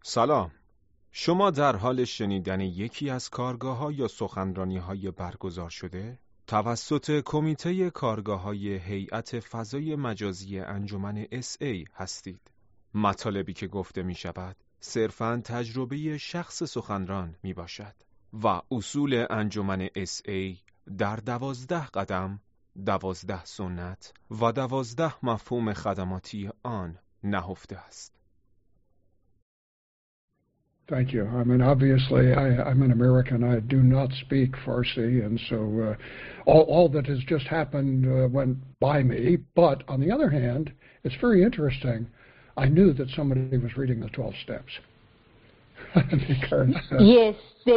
سلام. شما در حال شنیدن یکی از کارگاه‌ها یا سخنرانی‌های برگزار شده توسط کمیته کارگاه‌های هیئت فضای مجازی انجمن SA هستید. مطالبی که گفته می‌شود صرفاً تجربه شخص سخنران میباشد و اصول انجمن SA در 12 قدم، 12 سنت و 12 مفهوم خدماتی آن نهفته است. Thank you. I mean, obviously, I'm an American. I do not speak Farsi, and so all that has just happened went by me. But on the other hand, it's very interesting. I knew that somebody was reading the 12 steps. Because, yes,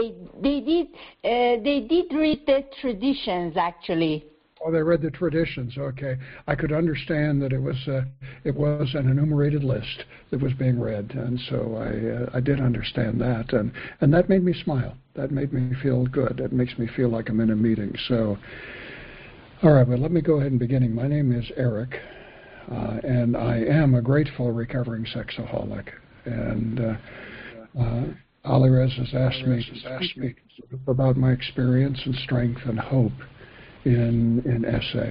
they did read the traditions, actually. Oh, they read the traditions. Okay, I could understand that it was an enumerated list that was being read, and so I did understand that, and that made me smile. That made me feel good. It makes me feel like I'm in a meeting. So, all right, well, let me go ahead and begin. My name is Eric, and I am a grateful recovering sexaholic, and Alirez has asked me about my experience and strength and hope in SA.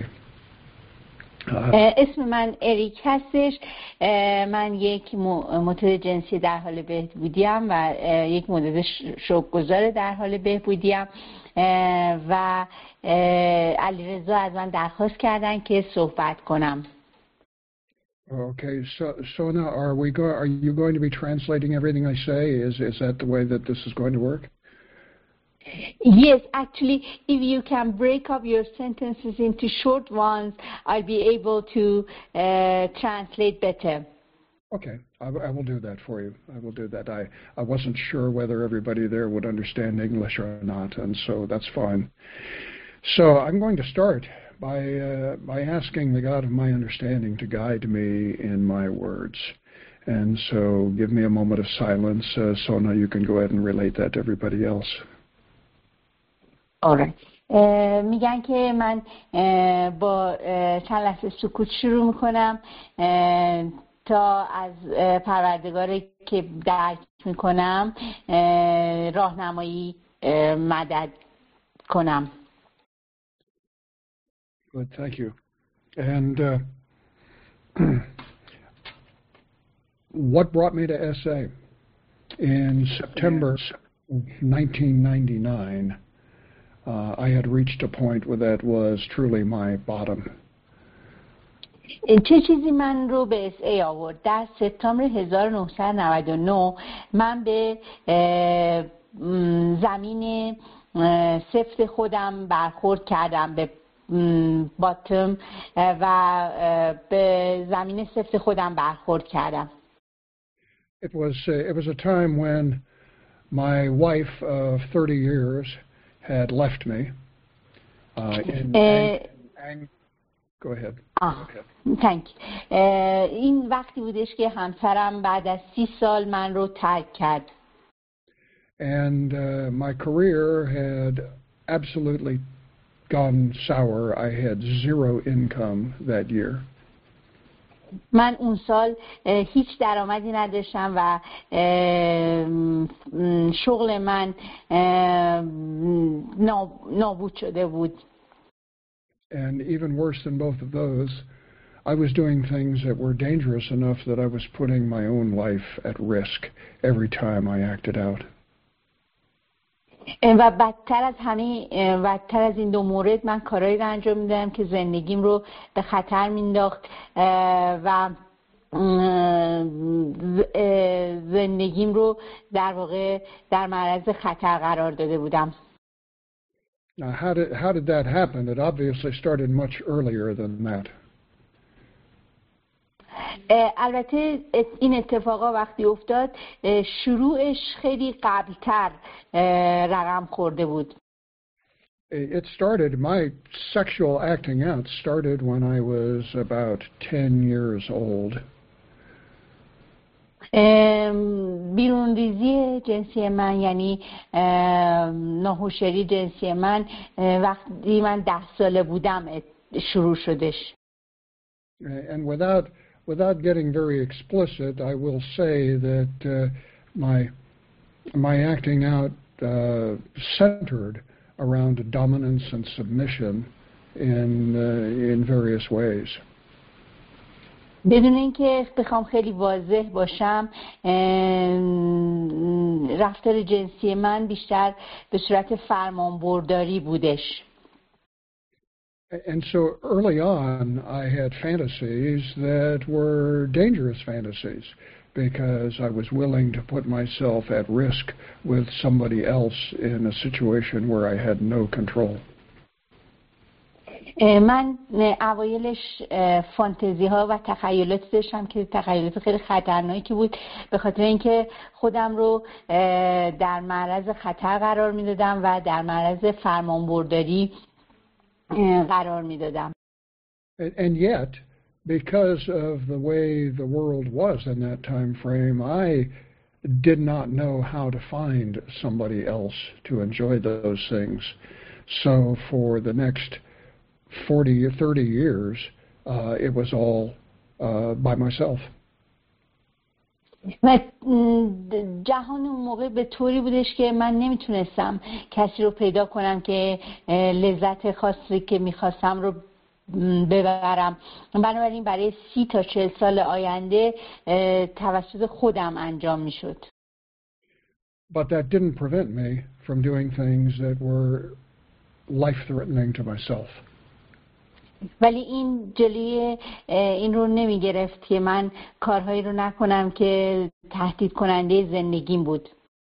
اسم من اریک هستش. من یک معتاد جنسی در حال بهبودیم و یک معتاد شوک‌گذار در حال بهبودیم و علیرضا از من درخواست کردن که صحبت کنم. Okay, so Sona, are you going to be translating everything I say? Is that the way that this is going to work? Yes, actually, if you can break up your sentences into short ones, I'll be able to translate better. Okay, I will do that for you. I will do that. I wasn't sure whether everybody there would understand English or not, and so that's fine. So I'm going to start by asking the God of my understanding to guide me in my words. And so give me a moment of silence. Sona, you can go ahead and relate that to everybody else. Alright. میگن که من با چند لحظه سکوت شروع میکنم تا از پروردگاری که درک میکنم راهنمایی مدد کنم. Good, thank you. And what brought me to SA? In September 1999, I had reached a point where that was truly my bottom. چه چیزی من رو به SA آورد؟ در سپتامبر 1999 من به زمین سفت خودم برخورد کردم، به باتم و به زمین سفت خودم برخورد کردم. It was a time when my wife of 30 years had left me. Go ahead. Thank you. این وقتی بودش که همسرم بعد از 30 سال من رو ترک کرد. And my career had absolutely gone sour. I had zero income that year. من اون سال هیچ درآمدی نداشتم و شغل من نابود شده بود. And even worse than both of those, I was doing things that were dangerous enough that I was putting my own life at risk every time I acted out. و بدتر از این دو مورد من کارهایی رو انجام میدادم که زندگیم رو به خطر مینداخت و زندگیم رو در واقع در معرض خطر قرار داده بودم. Now, how did that happen? It obviously started much earlier than that. البته این اتفاقا وقتی افتاد شروعش خیلی قبلتر رقم خورده بود. It started, my sexual acting out started when I was about 10 years old. بیرون ریزی جنسی من یعنی ناهوشیاری جنسی من وقتی من 10 ساله بودم شروع شدش. And without getting very explicit, I will say that my acting out centered around dominance and submission in various ways. بدون اینکه بخوام خیلی واضح باشم، رفتار جنسی من بیشتر به صورت فرمانبرداری بودش. And so early on I had fantasies that were dangerous fantasies because I was willing to put myself at risk with somebody else in a situation where I had no control. من اوایلش فانتزی ها و تخیلات داشتم که تخیلات خیلی خطرناکی بود، به خاطر اینکه خودم رو در معرض خطر قرار میدادم و در معرض فرمانبرداری قرار میدادم. And yet, because of the way the world was in that time frame, I did not know how to find somebody else to enjoy those things. So for the next 40 or 30 years, it was all by myself. و جهان اون موقع به طوری بودش که من نمیتونستم کسی رو پیدا کنم که لذت خاصی که میخواستم رو ببرم. بنابراین برای 30 تا 40 سال آینده توسط خودم انجام میشد. But that didn't prevent me from doing things that were life-threatening to myself. ولی این جلوی این رو نمی گرفت که من کارهایی رو نکنم که تهدید کننده زندگیم بود.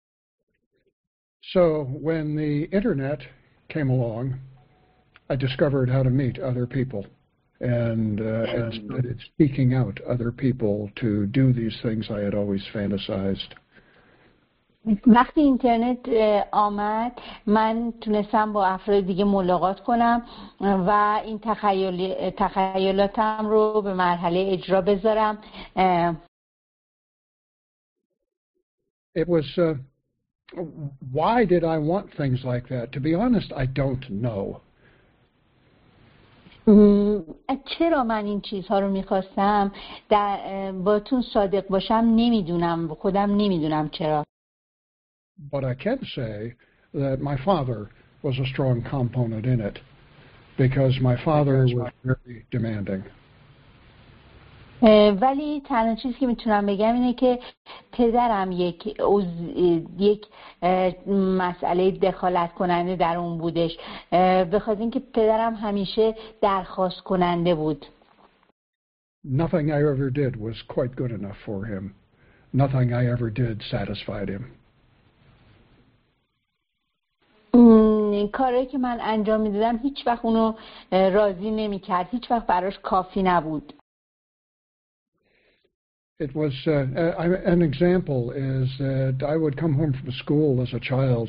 So when the internet came along, I discovered how to meet other people and started seeking out other people to do these things I had always fantasized. وقتی اینترنت آمد من تونستم با افراد دیگه ملاقات کنم و این تخیلاتم رو به مرحله اجرا بذارم. It was why did I want things like that? To be honest, I don't know. چرا من این چیزها رو میخواستم؟ باتون صادق باشم نمیدونم، خودم نمیدونم چرا. But I can say that my father was a strong component in it because my father was very demanding. ولی تنها چیزی که میتونم بگم اینه که پدرم یک مسئله دخالت کننده در اون بودش، به خاطر اینکه پدرم همیشه درخواست کننده بود. Nothing I ever did was quite good enough for him. Nothing I ever did satisfied him. کاری که من انجام میدادم هیچ وقت اونو راضی نمی‌کرد، هیچ وقت براش کافی نبود. It was an example is that I would come home from school as a child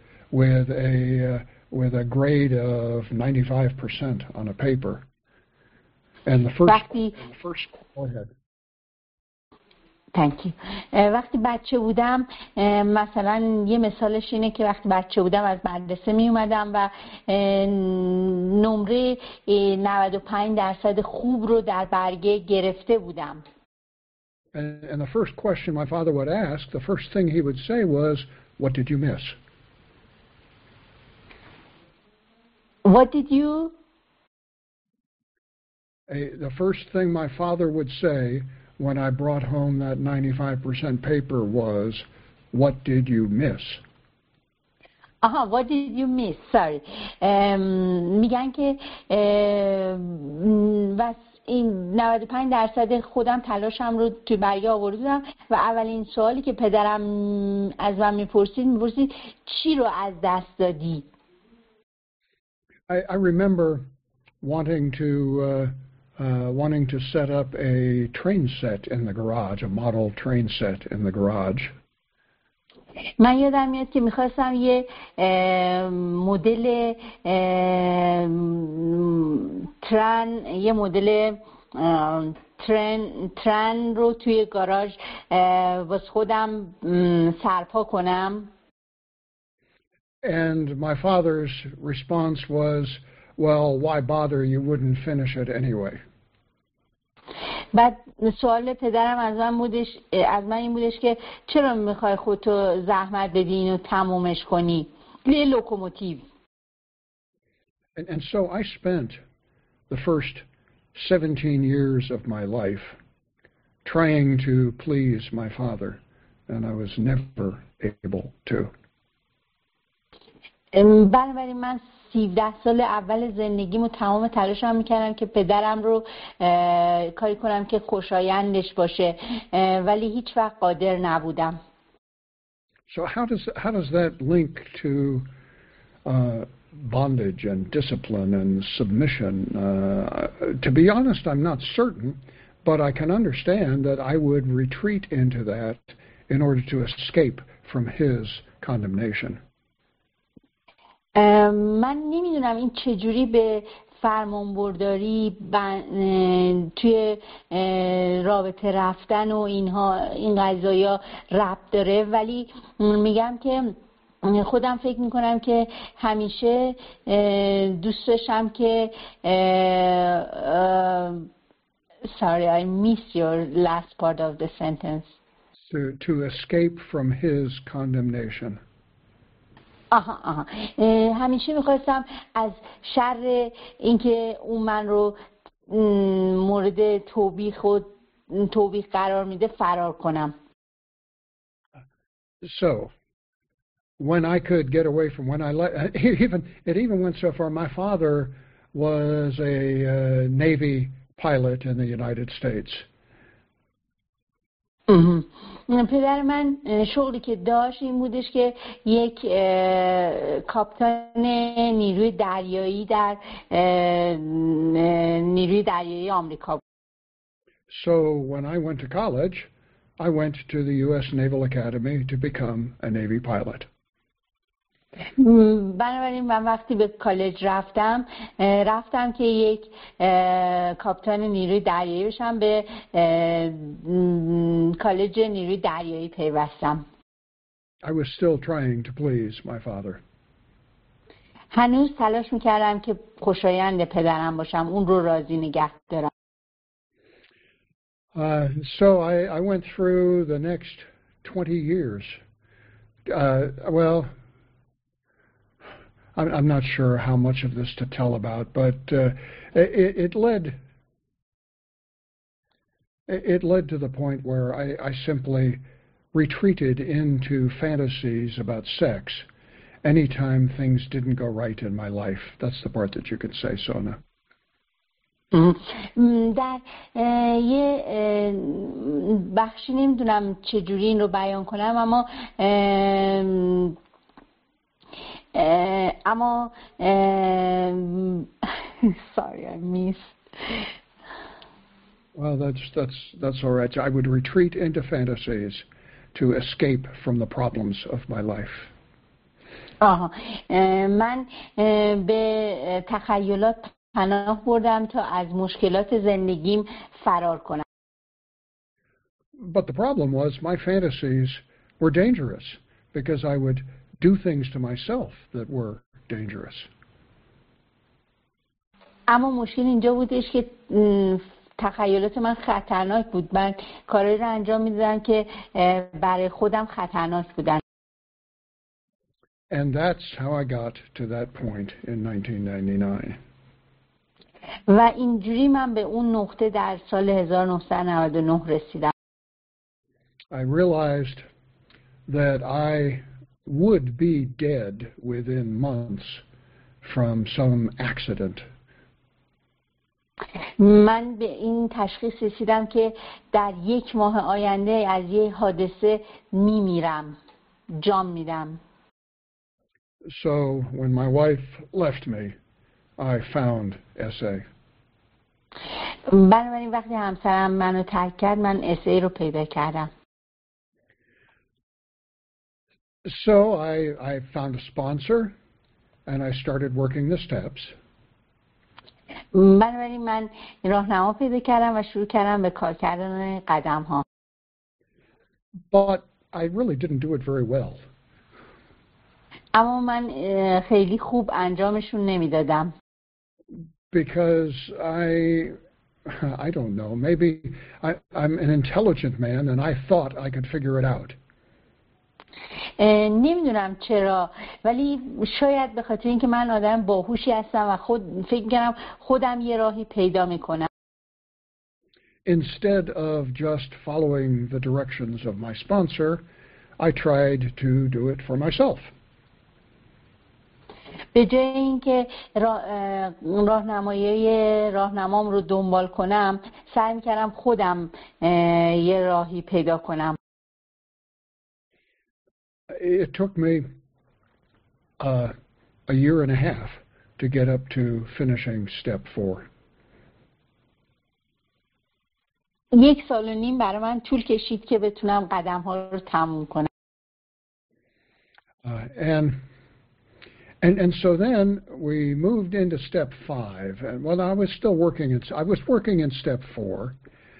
with a grade of 95% on a paper, and the first go ahead. Thank you. وقتی بچه بودم مثلا یه مثالش اینه که وقتی بچه بودم از مدرسه می اومدم و نمره 95% خوب رو در برگه گرفته بودم. And the first question my father would ask, the first thing he would say was, "What did you miss?" What did you? The first thing my father would say when I brought home that 95% paper was, "What did you miss?" What did you miss? Sorry. میگن که بس این 95% خودم تلاشم رو توی برگه آوردم و اولین سوالی که پدرم از من میپرسید چی رو از دست دادی؟ I remember wanting to set up a train set in the garage, a model train set in the garage. من یادم میاد که میخواستم یه مدل ترن رو توی گاراژ واسه خودم سرپا کنم. And my father's response was, "Well, why bother? You wouldn't finish it anyway." بعد سوال پدرم از من این بودش که چرا میخوای خودتو زحمت بدی اینو تمومش کنی؟ یه لوکوموتیو. And so I spent the first 17 years of my life trying to please my father, and I was never able to. بنابراین من 17 سال اول زندگیمو تمام تلاشم میکردم که پدرم رو کاری کنم که خوشایندش باشه، ولی هیچ وقت قادر نبودم. So how does that link to bondage and discipline and submission? To be honest, I'm not certain, but I can understand that I would retreat into that in order to escape from his condemnation. من نمیدونم این چجوری به فرمانبرداری توی رابطه رفتن و این قضایا ربط داره، ولی میگم که خودم فکر میکنم که همیشه دوست داشتم که sorry, I missed your last part of the sentence. To escape from his condemnation. همیشه میخواستم از شر اینکه اون من رو مورد توبیخ قرار میده فرار کنم. So when I could get away from it even went so far, my father was a Navy pilot in the United States. پدر من شغلی که داشت این بودش که یک کاپیتان نیروی دریایی در نیروی دریایی آمریکا بود. So when I went to college, I went to the U.S. Naval Academy to become a Navy pilot. بنابراین من وقتی به کالج رفتم که یک کاپیتان نیروی دریایی بشم، به کالج نیروی دریایی پیوستم. I was still trying to please my father. هنوز تلاش میکردم که خوشایند پدرم باشم، اون رو راضی نگه دارم. So I went through the next 20 years. Well, I'm not sure how much of this to tell about, but it led to the point where I simply retreated into fantasies about sex anytime things didn't go right in my life. That's the part that you could say, Sona. در یه بخشی نمیدونم چجوری این رو بیان کنم، اما sorry, I missed. Well, that's all right. I would retreat into fantasies to escape from the problems of my life. من به تخیلات پناه بردم تا از مشکلات زندگیم فرار کنم. But the problem was my fantasies were dangerous because I would do things to myself that were dangerous. اما مشکل اینجا بودش که تخیلات من خطرناک بود. من کاری رو انجام میدادم که برای خودم خطرناک بودن. And that's how I got to that point in 1999. و اینجوری من به اون نقطه در سال 1999 رسیدم. I realized that I would be dead within months from some accident. من به این تشخیص رسیدم که در یک ماه آینده از یک حادثه میمیرم، جان میدم. So when my wife left me, I found SA. بنابراین وقتی همسرم منو ترک کرد، من SA رو پیدا کردم. So I found a sponsor and I started working the steps. بنابراین من راهنما پیدا کردم و شروع کردم به کار کردن قدم ها. But I really didn't do it very well. اما من خیلی خوب انجامشون نمیدادم. Because I don't know. Maybe I'm an intelligent man and I thought I could figure it out. نمیدونم چرا، ولی شاید به خاطر اینکه من آدم باهوشی هستم و فکر می‌کنم خودم یه راهی پیدا می‌کنم. Instead of just following the directions of my sponsor, I tried to do it for myself. به جای اینکه راهنمام رو دنبال کنم، سعی می‌کردم خودم یه راهی پیدا کنم. It took me a year and a half to get up to finishing step 4. 1 سال و نیم برای من طول کشید که بتونم قدم‌ها رو تموم کنم. And so then we moved into step 5. And well, I was still working in step 4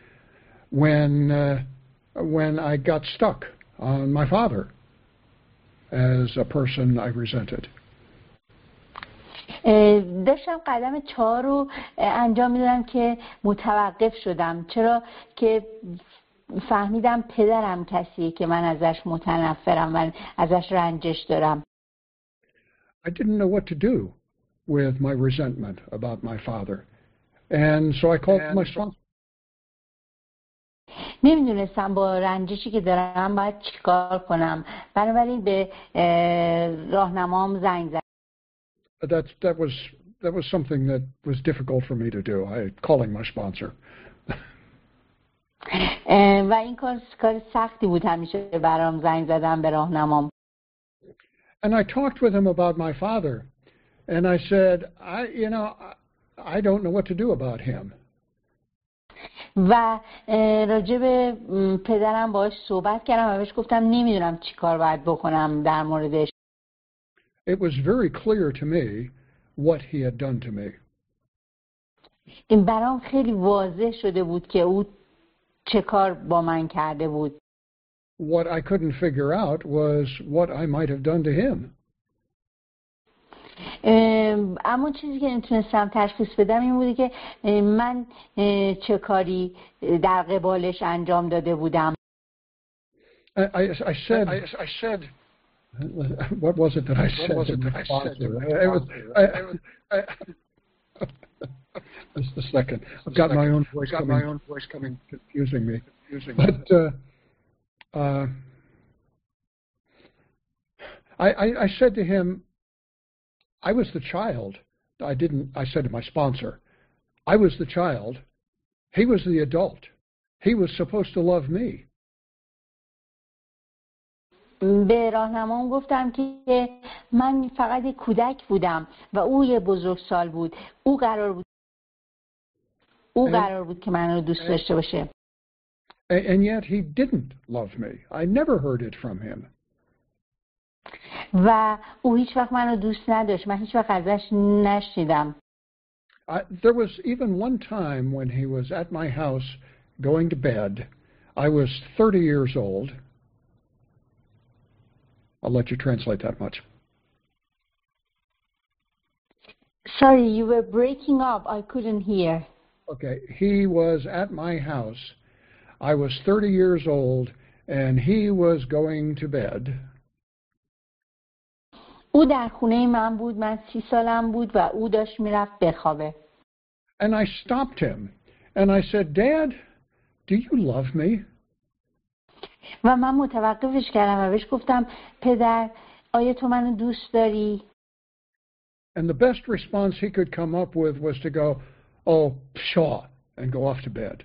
when I got stuck on my father as a person I resented. داشتم قدم 4 رو انجام میدادم که متوقف شدم، چرا که فهمیدم پدرم کسیه که من ازش متنفرم و ازش رنجش دارم. I didn't know what to do with my resentment about my father. And so I called my sponsor. نمیدونستم با رنجشی که دارم باید چیکار کنم. بنابراین به راهنمام زنگ زدم. That was something that was difficult for me to do. Calling my sponsor. و این کار سختی بود همیشه برام زنگ زدم به راهنمام. And I talked with him about my father, and I said, I don't know what to do about him. و راجع به پدرم باهاش صحبت کردم و بهش گفتم نمیدونم چی کار باید بکنم در موردش. It was very clear to me what he had done to me. این برام خیلی واضح شده بود که او چه کار با من کرده بود. What I couldn't figure out was what I might have done to him. اما چیزی که نتونستم تشخیص بدم این بودی که من چه کاری در قبالش انجام داده بودم. I said what was it that I said? Just a second. I've got my own voice coming, confusing me. But I said to him, I was the child. I said to my sponsor, I was the child. He was the adult. He was supposed to love me. به راهنمام گفتم که من فقط یک کودک بودم و او یه بزرگسال بود. او قرار بود که من رو دوست داشته باشه. And yet he didn't love me. I never heard it from him. و او هیچ وقت من رو دوست نداشت. من هیچ وقت ازش نشنیدم. There was even one time when he was at my house going to bed. I was 30 years old. I'll let you translate that much. Sorry, you were breaking up. I couldn't hear. Okay, he was at my house. I was 30 years old, and he was going to bed. او در خونه من بود. من 30 سالم بود و او داشت میرفت بخوابه. And I stopped him, and I said, Dad, do you love me? و من متوقفش کردم و بهش گفتم پدر آیا تو منو دوست داری؟ And the best response he could come up with was to go, oh, pshaw, and go off to bed.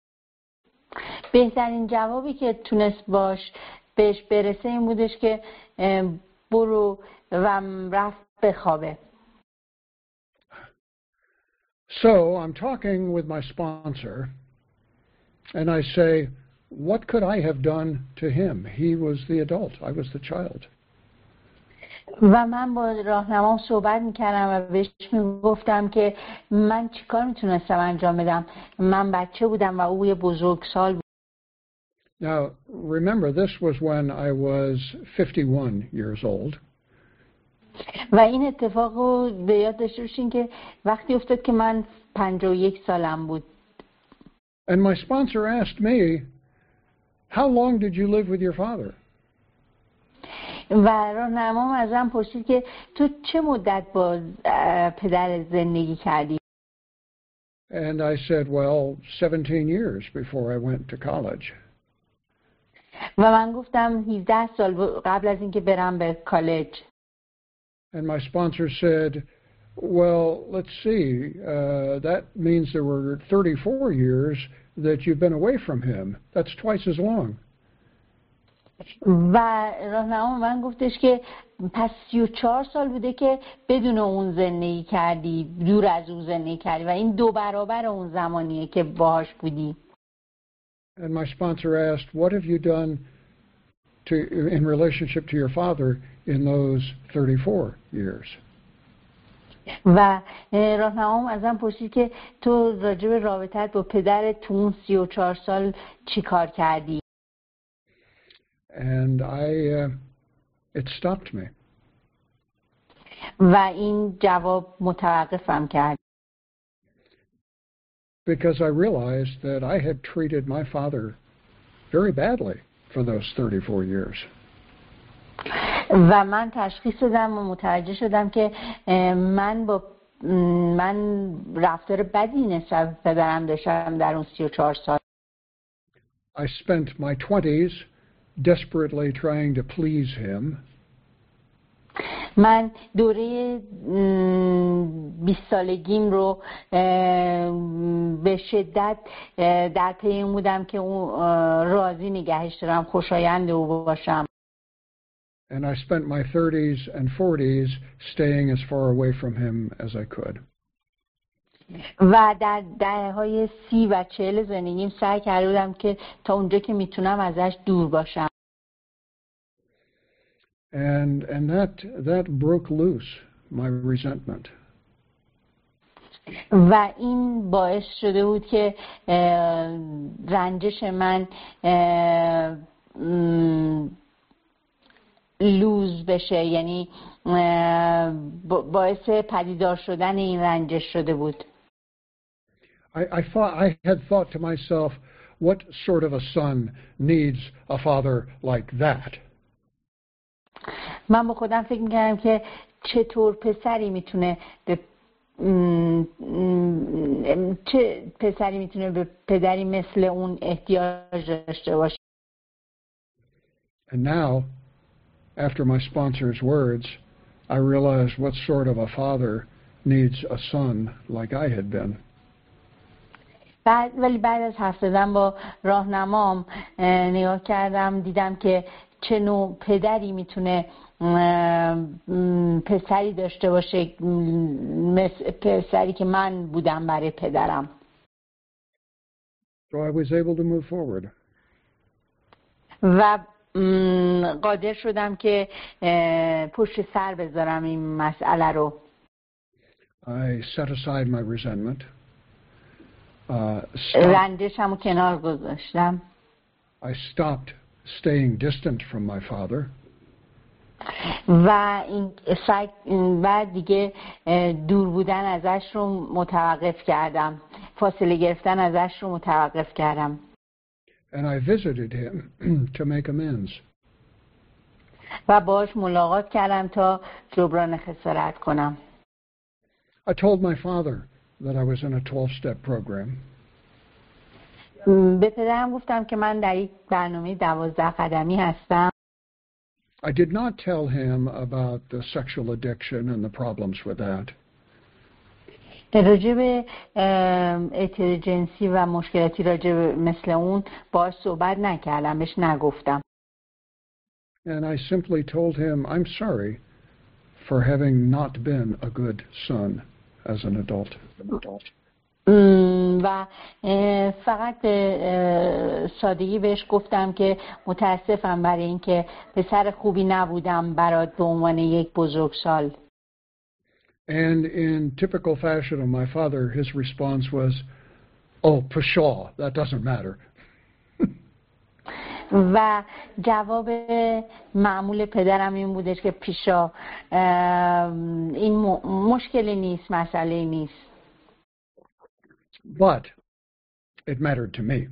بهترین جوابی که تونست بهش برسه این بودش که برو و رفت بخوابه. So I'm talking with my sponsor, and I say, what could I have done to him? He was the adult. I was the child. و من با راهنمام صحبت میکردم و بهش میگفتم که من چیکار میتونستم انجام بدم. من بچه بودم و او یه بزرگسال بود. Now, remember, this was when I was 51 years old. و این اتفاق رو به یاد داشته باشین که وقتی افتاد که من 51 سالم بود. And my sponsor asked me, how long did you live with your father? و راهنمام ازم پرسید که تو چه مدت با پدر زندگی کردی؟ And I said, well, 17 years before I went to college. و من گفتم 17 سال قبل از اینکه برم به کالج. And my sponsor said, well, let's see, that means there were 34 years that you've been away from him. That's twice as long. و راهنمام من گفتش که پس 34 سال بوده که بدون اون زندگی کردی، دور از اون زندگی کردی و این 2 برابر اون زمانیه که باهاش بودی. And my sponsor asked, what have you done in relationship to your father in those 34 years? و راهنمام ازم پرسید که تو راجع به رابطت با پدرت تو اون 34 سال چی کار کردی؟ And it stopped me. و این جواب متوقفم کرد. Because I realized that I had treated my father very badly for those 34 years. و من تشخیص دادم و متوجه شدم که من رفتار بدی نسبت به پدرم داشتم در اون 34 سال. I spent my 20s desperately trying to please him. من دوره 20 سالگیم رو به شدت در پی این بودم که اون راضی نگهش دارم، خوشایند او باشم. And I spent my 30s and 40s staying as far away from him as I could. و در دهه‌های 30 و 40 زندگیم سعی کرده بودم که تا اونجا که میتونم ازش دور باشم. And that broke loose my resentment. و این باعث شده بود که رنجش من لوز بشه، یعنی باعث پدیدار شدن این رنجش شده بود. I had thought to myself, what sort of a son needs a father like that? من با خودم فکر می‌کردم که چطور پسری میتونه به پدری مثل اون احتیاج داشته باشه. And now, after my sponsor's words, I realized what sort of a father needs a son like I had been. ولی بعد از حرف زدن با راهنمام نگاه کردم، دیدم که چه نوع پدری میتونه پسری داشته باشه مثل پسری که من بودم برای پدرم. So I was able to move forward. و قادر شدم که پشت سر بذارم این مسئله رو. I set aside my resentment. رنجشم رو کنار گذاشتم. I stopped staying distant from my father. و دیگه دور بودن ازش رو متوقف کردم، فاصله گرفتن ازش رو متوقف کردم. And I visited him to make amends. و باهاش ملاقات کردم تا جبران خسارت کنم. I told my father that I was in a 12-step program. به پدرم گفتم که من در یک برنامه 12 قدمی هستم. I did not tell him about the sexual addiction and the problems with that. راجع به اعتیاد جنسی و مشکلاتی راجع به مثل اون باهاش صحبت نکردم، بهش نگفتم. And I simply told him I'm sorry for having not been a good son as an adult. و فقط به سادگی بهش گفتم که متاسفم برای اینکه پسر خوبی نبودم برات به عنوان یک بزرگسال. And in typical fashion of my father, his response was, "Oh, pshaw, that doesn't matter." و jawab معمول پدرم این بودش که پیشا این مشکلی نیست، مسئله نیست. But It mattered to me.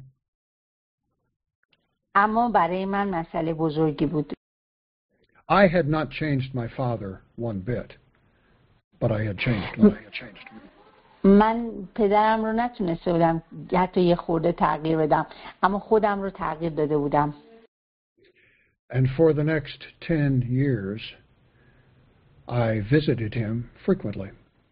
اما برای من مسئله بزرگی بود. I had not changed my father one bit, but I had changed me. من پدرم رو نتونسته بودم حتی یه خورده تغییر بدم، اما خودم رو تغییر داده بودم. And for the next 10 years, I visited him frequently.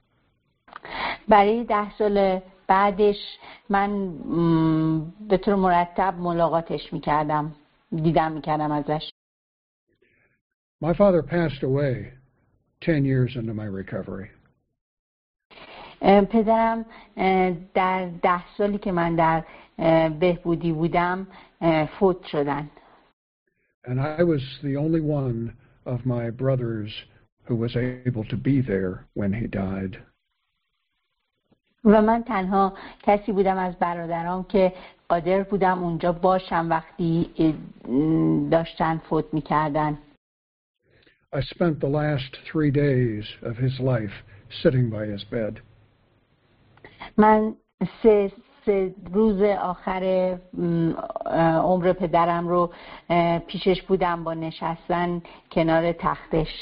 برای 10 سال بعدش من به طور مرتب ملاقاتش میکردم، دیدم میکردم ازش. My father passed away 10 years into my recovery. پدرم در 10 سالی که من در بهبودی بودم فوت شدن. And I was the only one of my brothers who was able to be there when he died. و من تنها کسی بودم از برادرام که قادر بودم اونجا باشم وقتی داشتن فوت میکردن. I spent the last 3 days of his life sitting by his bed. من سه روز آخر عمر پدرم رو پیشش بودم با نشستن کنار تختش.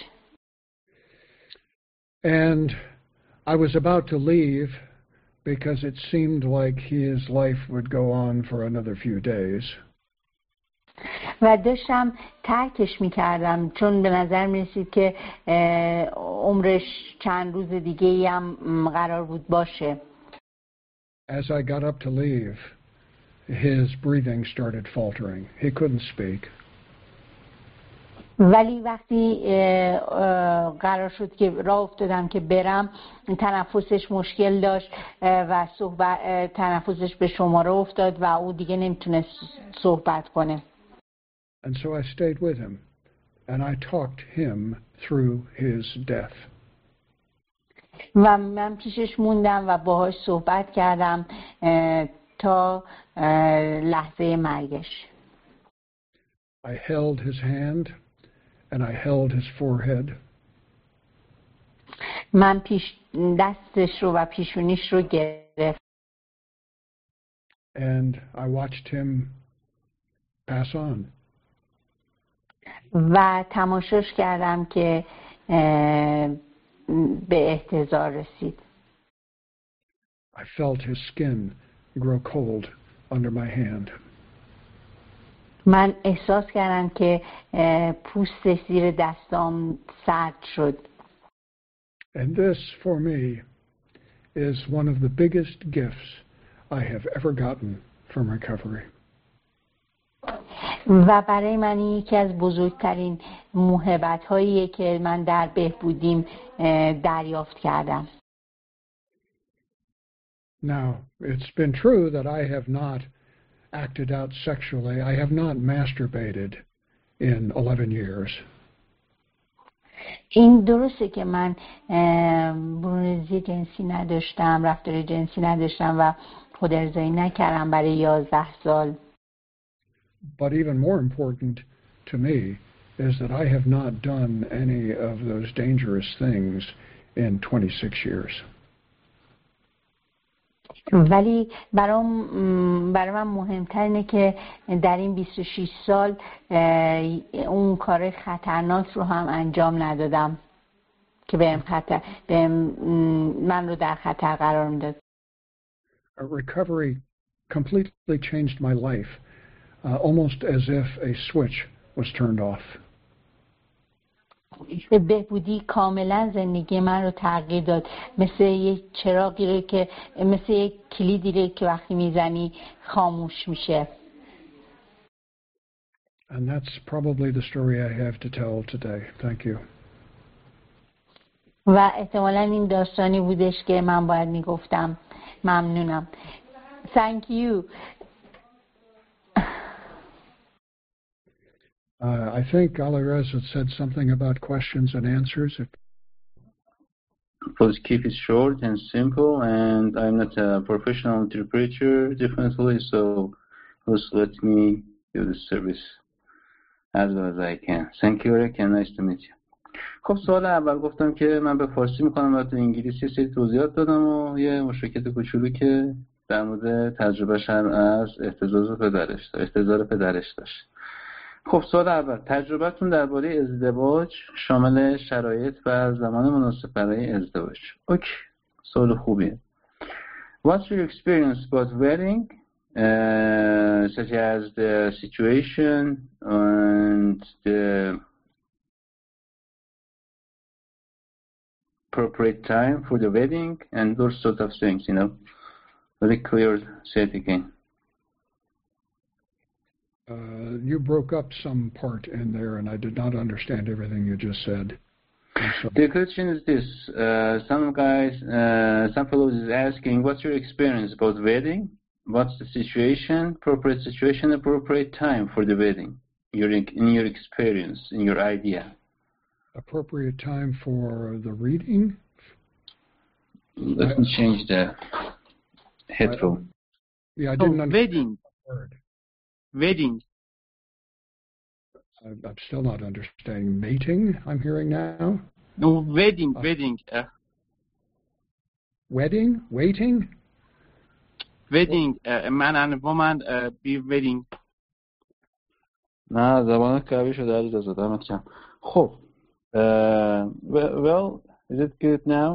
And I was about to leave because it seemed like his life would go on for another few days. و داشتم ترکش میکردم چون به نظر میرسید که عمرش چند روز دیگه هم قرار بود باشه. As I got up to leave, his breathing started faltering. He couldn't speak. ولی وقتی قرار شد که راه افتادم که برم، تنفسش مشکل داشت و تنفسش به شماره افتاد و او دیگه نمیتونست صحبت کنه. And so I stayed with him and I talked him through his death. و من پیشش موندم و باهاش صحبت کردم تا لحظه مرگش. I held his hand and I held his forehead. من دستش رو و پیشونیش رو گرفت. And I watched him pass on. و تماشاش کردم که به احتضار رسید. I felt his skin grow cold under my hand. من احساس کردم که پوستش زیر دستام سرد شد. And this for me is one of the biggest gifts I have ever gotten from recovery. و برای من یکی از بزرگترین موهبت‌هاییه که من در بهبودیم دریافت کردم. Now, it's been true that I have not acted out sexually. I have not masturbated in 11 years. این درسته که من برونزی جنسی نداشتم، رفتار جنسی نداشتم و خودارضایی نکردم برای 11 سال. But even more important to me is that I have not done any of those dangerous things in 26 years. ولی برای من مهمتر اینه که در این 26 سال اون کار خطرناک رو هم انجام ندادم که من رو در خطر قرار میداد. Recovery completely changed my life, almost as if a switch was turned off. بهبودی کاملا زندگی من رو تغییر داد، مثل یک چراغی رو که مثل یک کلیدی رو که وقتی میزنی خاموش میشه. And that's probably the story I have to tell today. Thank you. و احتمالاً این داستانی بودش که من باید میگفتم. ممنونم. Thank you. I think Alirez had said something about questions and answers. Please keep it short and simple, and I'm not a professional interpreter, definitely, so please let me do the service as well as I can. Thank you, Eric, and nice to meet you. خب سوال اول گفتم که من به فارسی میکنم و تو انگلیسی سری توضیحات دادم و یه مشارکت کوچولو که در مورد تجربهش هم از احتضار پدرش داشت. خب سوال اول، تجربتون درباره ازدواج شامل شرایط و زمان مناسب برای ازدواج. اوکی، سوال خوبیه. What's your experience about wedding, such as the situation and the appropriate time for the wedding and those sort of things, you know? Very clear, say it again. You broke up some part in there, and I did not understand everything you just said. The question is this: some fellows is asking, "What's your experience about wedding? What's the situation, appropriate time for the wedding? In your experience, in your idea." Appropriate time for the reading? Let me change the headphone. Yeah, I didn't understand the word. Wedding. I'm still not understanding. Mating, I'm hearing now. No, wedding. Wedding? Waiting? Wedding. Man and woman be wedding. نه زبان قوی شده عزیز دمت گرم. خب well, is it good now?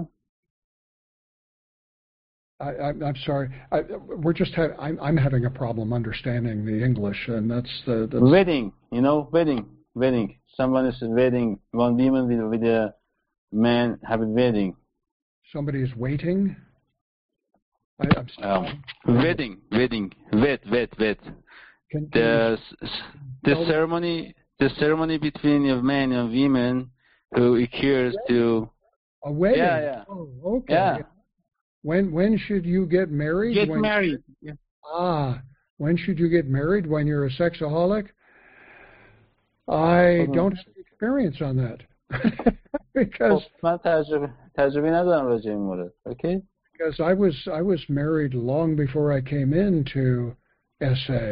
I'm sorry. I'm having a problem understanding the English, and that's wedding. You know, wedding. Someone is wedding. One woman with a man have a wedding. Somebody's waiting. Wedding. Wed. The ceremony between a man and women who occurs to a wedding. Yeah. Oh, okay. Yeah. When should you get married? Married. Yeah. When should you get married? When you're a sexaholic? I don't have experience on that. Because من تجربه ندارم راجع این مورد. Okay? Because I was married long before I came into SA.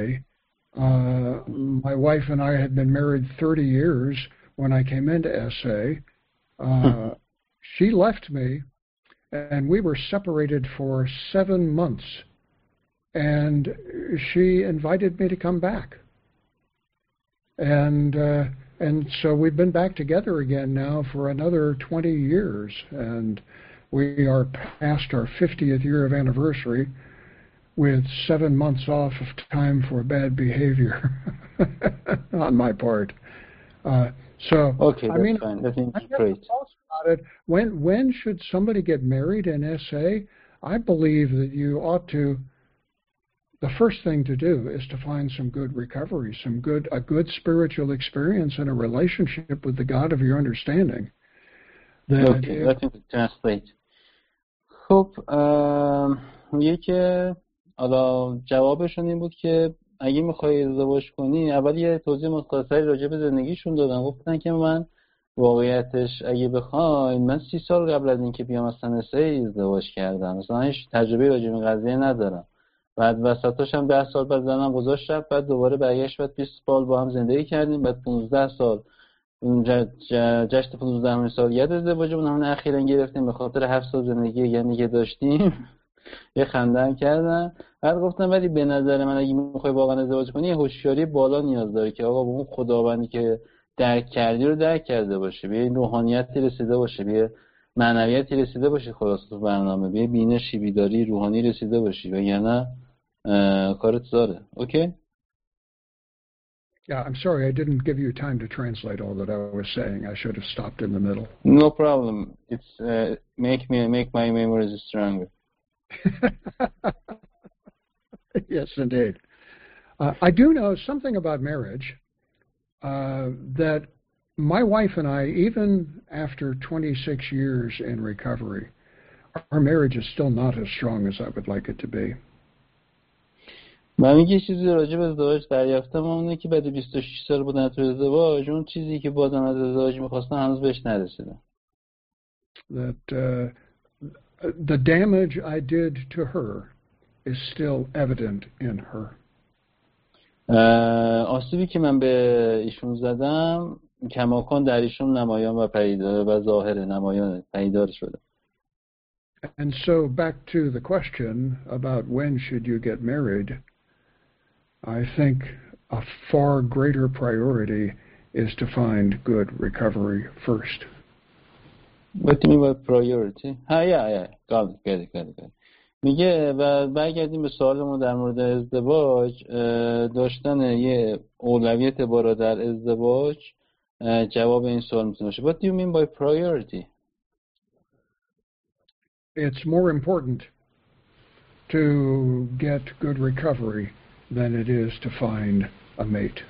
My wife and I had been married 30 years when I came into SA. She left me, and we were separated for 7 months, and she invited me to come back. And so we've been back together again now for another 20 years, and we are past our 50th year of anniversary with 7 months off of time for bad behavior on my part. Okay, that's fine. That's great. About it. When should somebody get married in SA? I believe that you ought to. The first thing to do is to find some good recovery, a good spiritual experience in a relationship with the God of your understanding. Okay, let me translate. خب میگه که حالا جوابشون این بود که اگه میخوای ازدواج کنی، اول یه توضیح مختصری راجع به زندگیشون دادن. گفتن که من واقعیتش اگه بخواین من 30 سال قبل از اینکه بیام اصلا ازدواج کردم، مثلا هیچ تجربه راجع به قضیه ندارم. بعد وسطاش هم 10 سال بعد زنم گذاشت رفت، بعد دوباره برگشت، بعد 20 سال با هم زندگی کردیم، بعد 15 سال جشن 15 سالگرد ازدواجمون همون اخیراً گرفتیم به خاطر 7 سال زندگی یعنی که داشتیم. یه خنده هم کردن. بعد گفتم ولی به نظر من اگه میخوای واقعا ازدواج کنی هوشیاری بالا نیاز داره که آقا به اون خداوندی که درک کردی رو درک کرده باشه، به روحانیتی رسیده باشه، به معنویتی رسیده باشه، خلاص تو برنامه به بینشی بیداری روحانی رسیده باشی، وگرنه کارت زاره. اوکی؟ Yeah, I'm sorry I didn't give you time to translate all that I was saying. I should have stopped in the middle. No problem. It's make my memories stronger. Yes, indeed. I do know something about marriage, that my wife and I, even after 26 years in recovery, our marriage is still not as strong as I would like it to be. من میگه چیزی راجع به ازدواج دریافتم اونه که بعد 26 سال بودن تو ازدواج اون چیزی که بازم از ازدواج می‌خواستن هنوز بهش نرسیدن. That the damage I did to her is still evident in her. آسیبی که من به ایشون زدم کماکان در ایشون نمایان و پدیدار و ظاهر نمایان پدیدار شده. And so back to the question about when should you get married, I think a far greater priority is to find good recovery first. What do you mean by priority? Yeah. Got it. میگه و برگردیم به سوالمون در مورد ازدواج، داشتن یه اولویت بالا در ازدواج جواب این سوال میتونه باشه. What do you mean by priority? It's more important to get good recovery than it is to find a mate.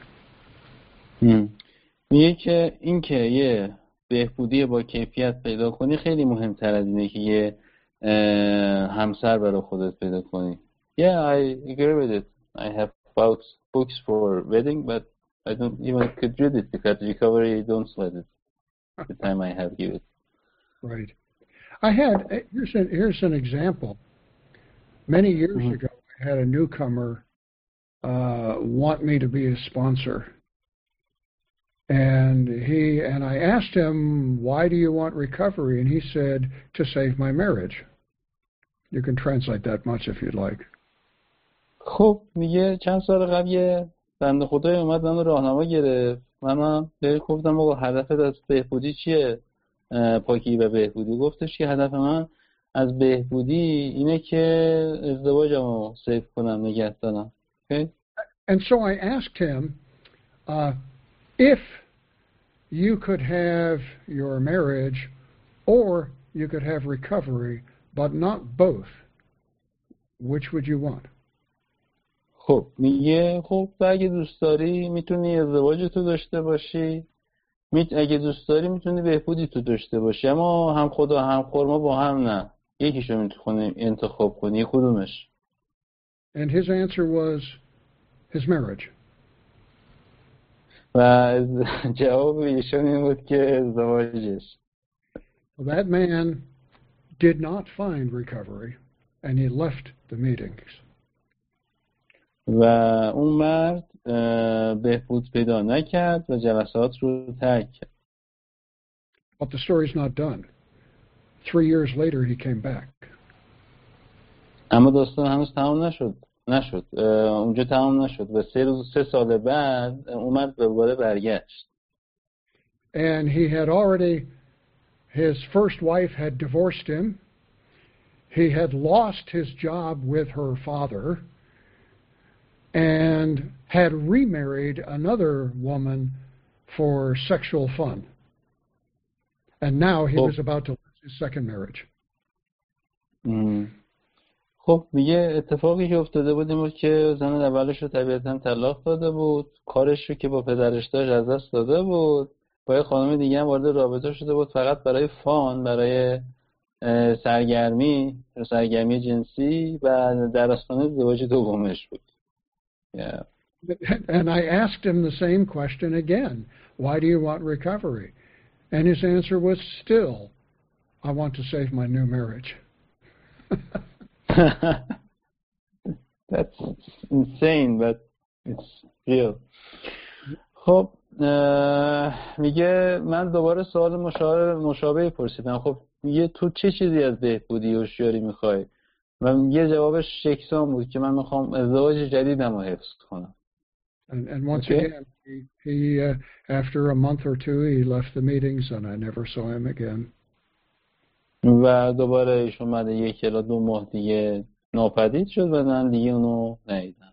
میگه که این که یه بهبودی با کیفیت پیدا کنی خیلی مهمتر از اینه که یه همسر برای خودت پیدا کنی. Yeah, I agree with it. I have books for wedding, but I don't even could read it because recovery don't let it. The time I have given. Right. I had here's an example. Many years ago, I had a newcomer want me to be a sponsor. And I asked him, why do you want recovery? And he said, to save my marriage. You can translate that much if you'd like. خب میگه چند سال قبل یه بنده خدای اومد منو راهنما گرفت. منم بهش گفتم آقا هدفت از بهبودی چیه؟ پاکی و بهبودی. گفتش که هدف من از بهبودی اینه که ازدواجمو سیف کنم، نگه دارم. Okay? And so I asked him, if you could have your marriage or you could have recovery, but not both, which would you want? خب میگه خب اگه دوست داری میتونی ازدواجتو داشته باشی، اگه دوست داری میتونی بهبودی تو داشته باشی، اما هم خدا هم خرما با هم نه، یکیشو میتونی انتخاب کنی. کدومش؟ And his answer was his marriage. و جواب ایشون این بود که ازدواجش. That man did not find recovery and he left the meetings. و اون مرد بهبود پیدا نکرد و جلسات رو ترک کرد. But the story's not done. 3 years later he came back. اما داستان هنوز تمام نشد. اونجا تمام نشد و 3 سال بعد اومد دوباره برگشت. And he had already, his first wife had divorced him. He had lost his job with her father and had remarried another woman for sexual fun. And now he was about to lose his second marriage. خب میگه اتفاقی که افتاده بود این بود که زن اولش رو طبیعتاً طلاق داده بود، کارش رو که با پدرش داشت از دست داده بود، با یه خانم دیگه هم وارد رابطه شده بود فقط برای فان، برای سرگرمی جنسی و در آستانه ازدواج دومش بود. Yeah. And I asked him the same question again. Why do you want recovery? And his answer was still, I want to save my new marriage. That's insane, but it's real. خب میگه من دوباره سوال مشابهی پرسیدم. خب میگه تو چه چیزی از بهبودی هوشیاری میخوای؟ و یه جوابش یکسان بود که من میخوام ازدواج جدیدم رو حفظ کنم. And once again, he after a month or two, he left the meetings and I never saw him again. و دوباره ایشون بعد 1 الی 2 ماه دیگه ناپدید شد و من دیگه اونو ندیدم.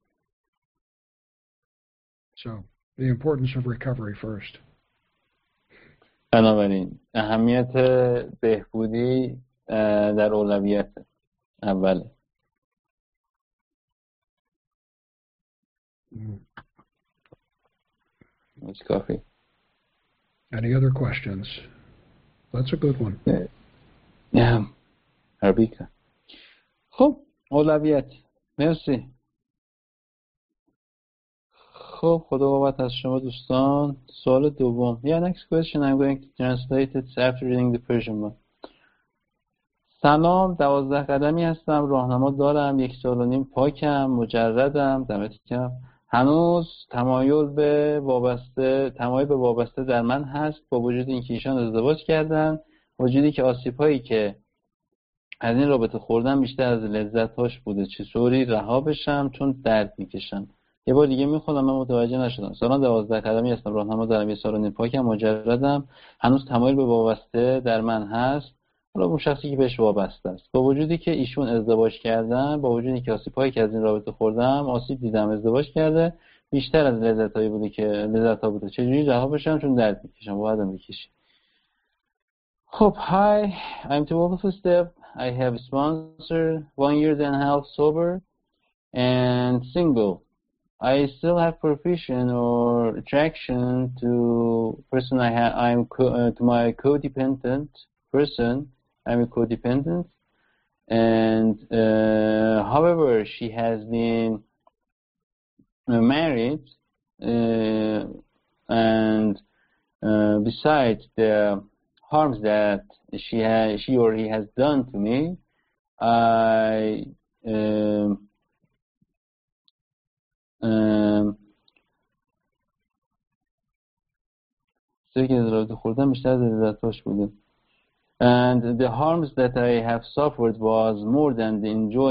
So, the importance of recovery first. بنابراین اهمیت بهبودی در اولویت اوله. It's coffee. Any other questions? That's a good one. Yeah. Arabica. خب اولویت. مرسی. خب خدا بابت از شما دوستان. سوال دوم. Yeah, next question I'm going to translate it after reading the Persian one. سلام، 12 قدمی هستم، راهنما دارم، 1.5 سال پاکم، مجردم، دمت گرم. هنوز تمایل به وابسته در من هست با وجود اینکه ایشان ازدواج کردن، وجودی که آسیب‌هایی که از این رابطه خوردن بیشتر از لذت‌هاش بوده. چطوری رها بشم چون درد میکشم. یه بار دیگه میخونم، من متوجه نشدم. سالان 12 قدمی هستم، راهنما دارم، یه سال و نیم پاکم، مجردم، هنوز تمایل به وابسته در من هست. حالا اون شخصی که بهش وابسته است. با وجودی که ایشون ازدواج کردن، با وجودی که آسیب‌هایی که از این رابطه خوردم، آسیب دیدم، ازدواج کرده، بیشتر از لذت‌هایی بوده که لذت‌ها بوده. چجوری رها بشم چون درد میکشم، بعدم میکشی. خب hi, I'm 12th step. I have a sponsor, 1 year and a half sober and single. I still have profession or attraction to person to my codependent person. I'm a codependent, and however, she has been married, and besides the harms that she or he has done to me, I and the harms that I have suffered was more than the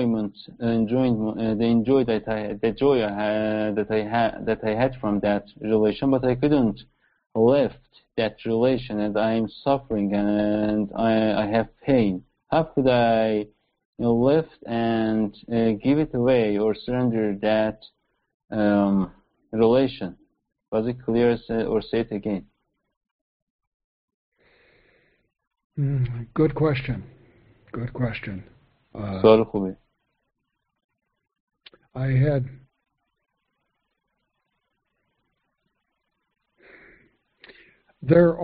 that I had from that relation, but I couldn't lift that relation, and I am suffering and I have pain. How could I lift and give it away or surrender that relation? Was it clear, or say it again? Good question. Good question. I had There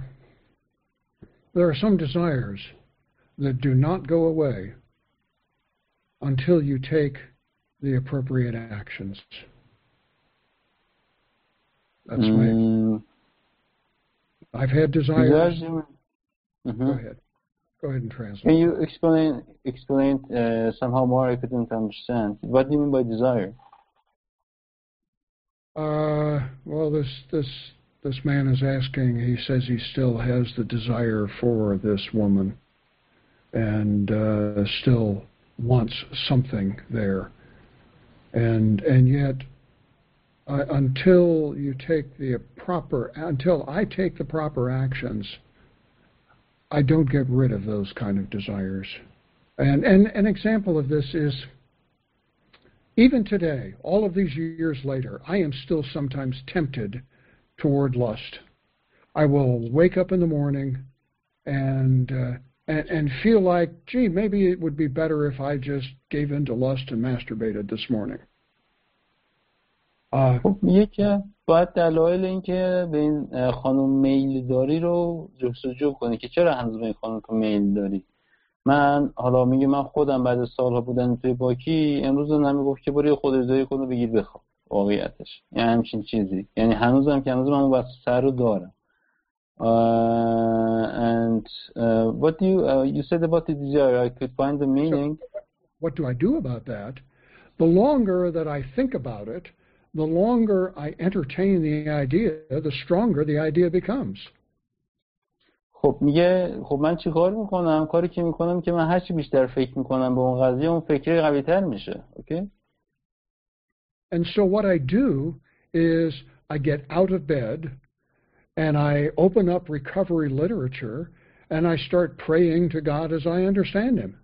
are some desires that do not go away until you take the appropriate actions. That's my. I've had desires. Go ahead. Go ahead and translate. Can you explain somehow more? I couldn't understand. What do you mean by desire? Well, this man is asking. He says he still has the desire for this woman, and still wants something there, and yet, until I take the proper actions, I don't get rid of those kind of desires. And an example of this is, even today, all of these years later, I am still sometimes tempted toward lust. I will wake up in the morning and feel like, gee, maybe it would be better if I just gave in to lust and masturbated this morning. یکی باید دلایل این که به این خانم میل داری رو جستجو کنی که چرا هنوز به این خانم تو میل داری. من حالا میگم من خودم بعد از سالها بودن توی باکی امروز نمیگفت که برو خودارضایی کن و بگیر بخواب. واقعیتش یعنی همچین چیزی، یعنی هنوزم که هنوز من اون وسوسه رو دارم. And what do you said about the desire? I could find the meaning. So what do I do about that? The longer that I think about it, the longer I entertain the idea, the stronger the idea becomes. خب میگه خب من چی کار میکنم؟ کاری که میکنم که من هرچی بیشتر فکر میکنم به اون قضیه اون فکری قوی‌تر میشه. Okay? And so what I do is I get out of bed and I open up recovery literature and I start praying to God as I understand him.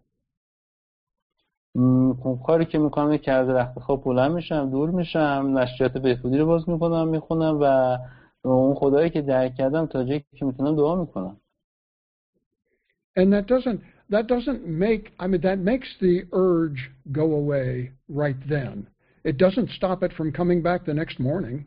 کاری که میکنم که از رخت خواب بلند میشم، دور میشم، نشریات بهبودی رو باز میکنم، میخونم و اون خدایی که درک کردم تا جایی که میتونم دعا میکنم. And that makes the urge go away right then. It doesn't stop it from coming back the next morning.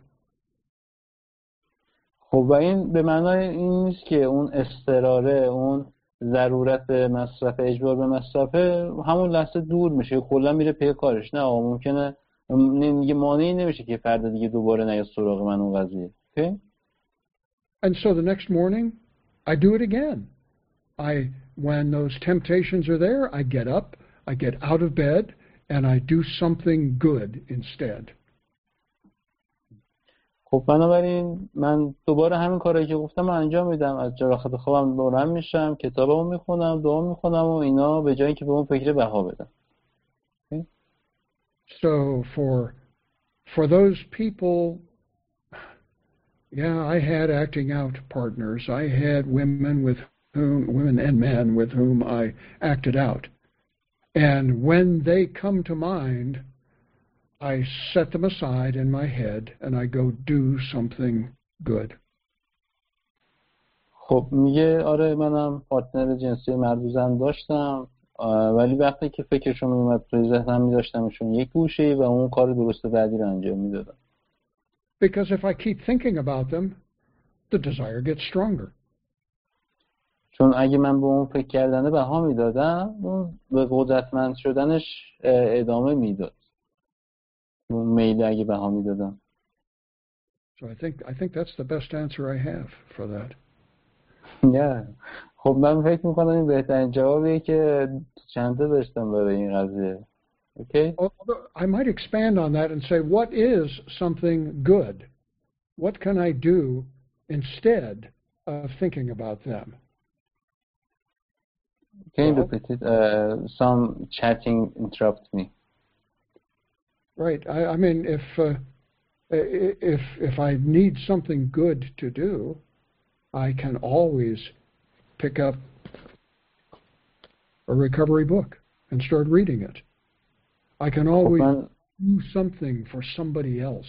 خب و این به معنای این نیست که اون اضطراره، اون ضرورت مصرف، اجبار به مصرف همون لحظه دور میشه، کلا میره پی کارش. نه ممکنه یه مانعی نمیشه که فردا دیگه دوباره نیاد سراغ من اون قضیه. Okay? And so the next morning I do it again. When those temptations are there, I get up, I get out of bed, and I do something good instead. خب بنابراین من دوباره همین کاری که گفتم انجام میدم. از جراحت خوابم بلند میشم، کتابمو میخونم، دعا میخونم و اینا، به جای اینکه به اون فکر بها بدم. Okay? So for those people, yeah, I had acting out partners. I had women and men with whom I acted out. And when they come to mind, I set them aside in my head and I go do something good. خب میگه آره منم پارتنر جنسی مرد و زن داشتم، ولی وقتی که فکرشون میومد توی ذهنم می‌داشتمشون یک گوشه‌ای و اون کار درست بعدی رو انجام میدادم. Because if I keep thinking about them, the desire gets stronger. چون اگه من به اون فکر کردنه بها میدادم، اون به قدرتمند شدنش ادامه میداد. اون میل اگه بها میدادم. So I think that's the best answer I have for that. Yeah. خب من فکر میکنم این بهترین جوابیه که چند تا داشتم برای این قضیه. Okay? I might expand on that and say, what is something good? What can I do instead of thinking about them? Can you repeat it? Some chatting interrupts me. Right. I mean, if I need something good to do, I can always pick up a recovery book and start reading it. I can always do something for somebody else.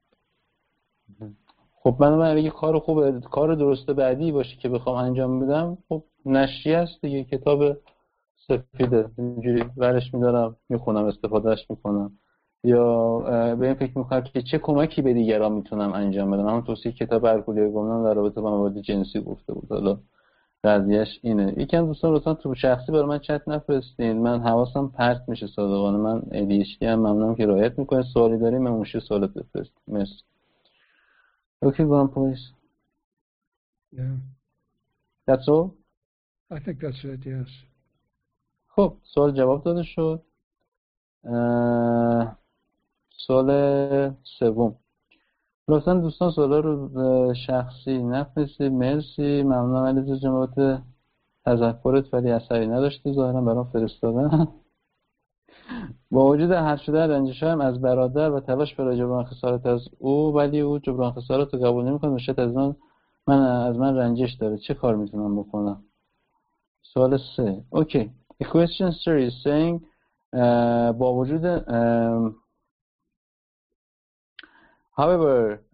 خب من اگه کار خوبه، کار درست بعدی باشه که بخوام انجام بدم، خب نشریه است دیگه، کتاب سفیده، اینجوری ورش میدارم میخونم، استفادهش میکنم، یا به این فکر میکنم که چه کمکی به دیگران میتونم انجام بدم. همون توصیه کتاب هرکولی گمنام در رابطه با مواد جنسی گفته بود. حالا قضیهش اینه. یکم دوستان لطفا تو شخصی برای من چت نفرستین، من حواسم پرت میشه صادقانه. من ADHD هم ممنونم که رعایت میکنید. سوالی داریم من موشی سوالت بفرست. مرسی. Okay, go on, please. Yeah. That's all? I think that's it, yes. خب سوال جواب داده شد. سوال سوم، لطفا دوستان سوالا رو شخصی نفرستید. مرسی، ممنونم علیرضا جان بابت تذکرت، ولی اثری نداشتی ظاهرا برام فرستادن. با وجود حل شده رنجش‌هایم از برادر و تلاش برای جبران خسارت از او، ولی او جبران خسارت رو قبول نمی‌کنه و شاید از من رنجش داره. چه کار میتونم بکنم؟ سوال 3. Okay. The question 3 is saying با وجود however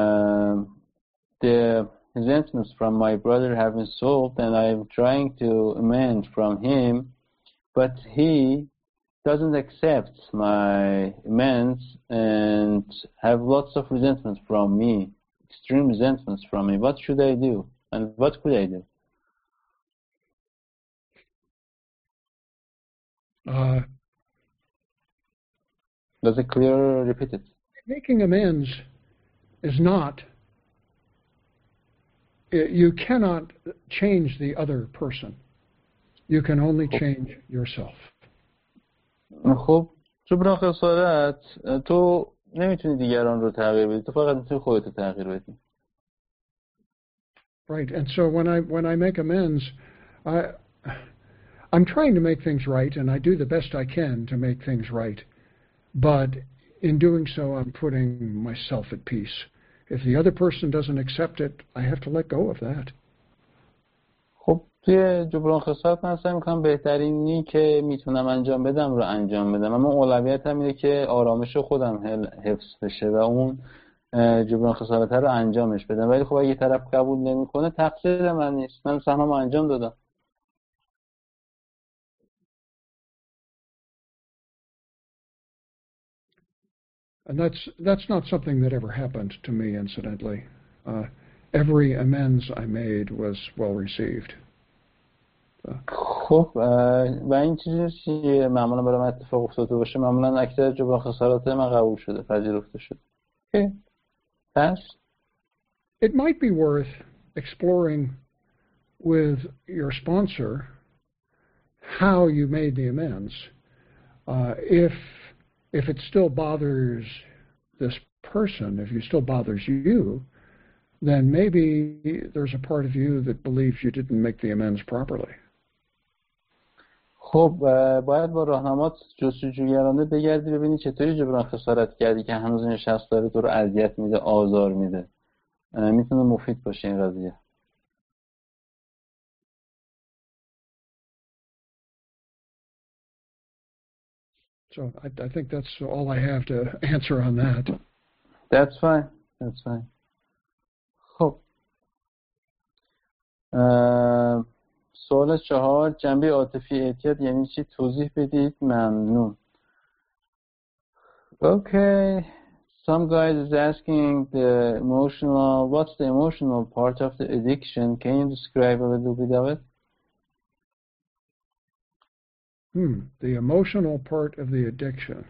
the resentments from my brother have been solved and I am trying to amend from him, but he doesn't accept my amends and have lots of resentment from me, extreme resentments from me. What should I do and what could I do? Does it clear? Repeat it. Making amends is not, you cannot change the other person. You can only change yourself. خب جبران خسارت، تو نمیتونی دیگران رو تغییر بدی، تو فقط میتونی خودت رو تغییر بدی. Right, and so when I make amends, I'm trying to make things right, and I do the best I can to make things right. But in doing so, I'm putting myself at peace. If the other person doesn't accept it, I have to let go of that. خب توی جبران خسارت من سعی میکنم بهترینی که میتونم انجام بدم رو انجام بدم، اما اولویتم اینه که آرامش خودم حفظ بشه و اون جبران خسارت رو انجامش بدم. ولی خب اگه طرف قبول نمیکنه تقصیر من نیست، من سهممو انجام دادم. And that's not something that ever happened to me, incidentally. Every amends I made was well received. خب و این چیزی که معمولا برای من اتفاق افتاده باشه، معمولا اکثر جبران خسارات من قبول شده، پذیرفته شده. Okay. Pass. It might be worth exploring with your sponsor how you made the amends. If it still bothers this person, if he still bothers you, then maybe there's a part of you that believes you didn't make the amends properly. خب باید با راهنمات جستجوگرانه بگردی ببینی چطوری جبران خسارت کردی که هنوز این شخص داره تو رو اذیت میده، آزار میده. میتونه مفید باشه این قضیه. So I think that's all I have to answer on that. That's fine. That's fine. خب سوال 4 جنبه عاطفی اعتیاد یعنی چی؟ توضیح بدید. ممنون. Okay. Some guy is asking what's the emotional part of the addiction? Can you describe a little bit of it? The emotional part of the addiction.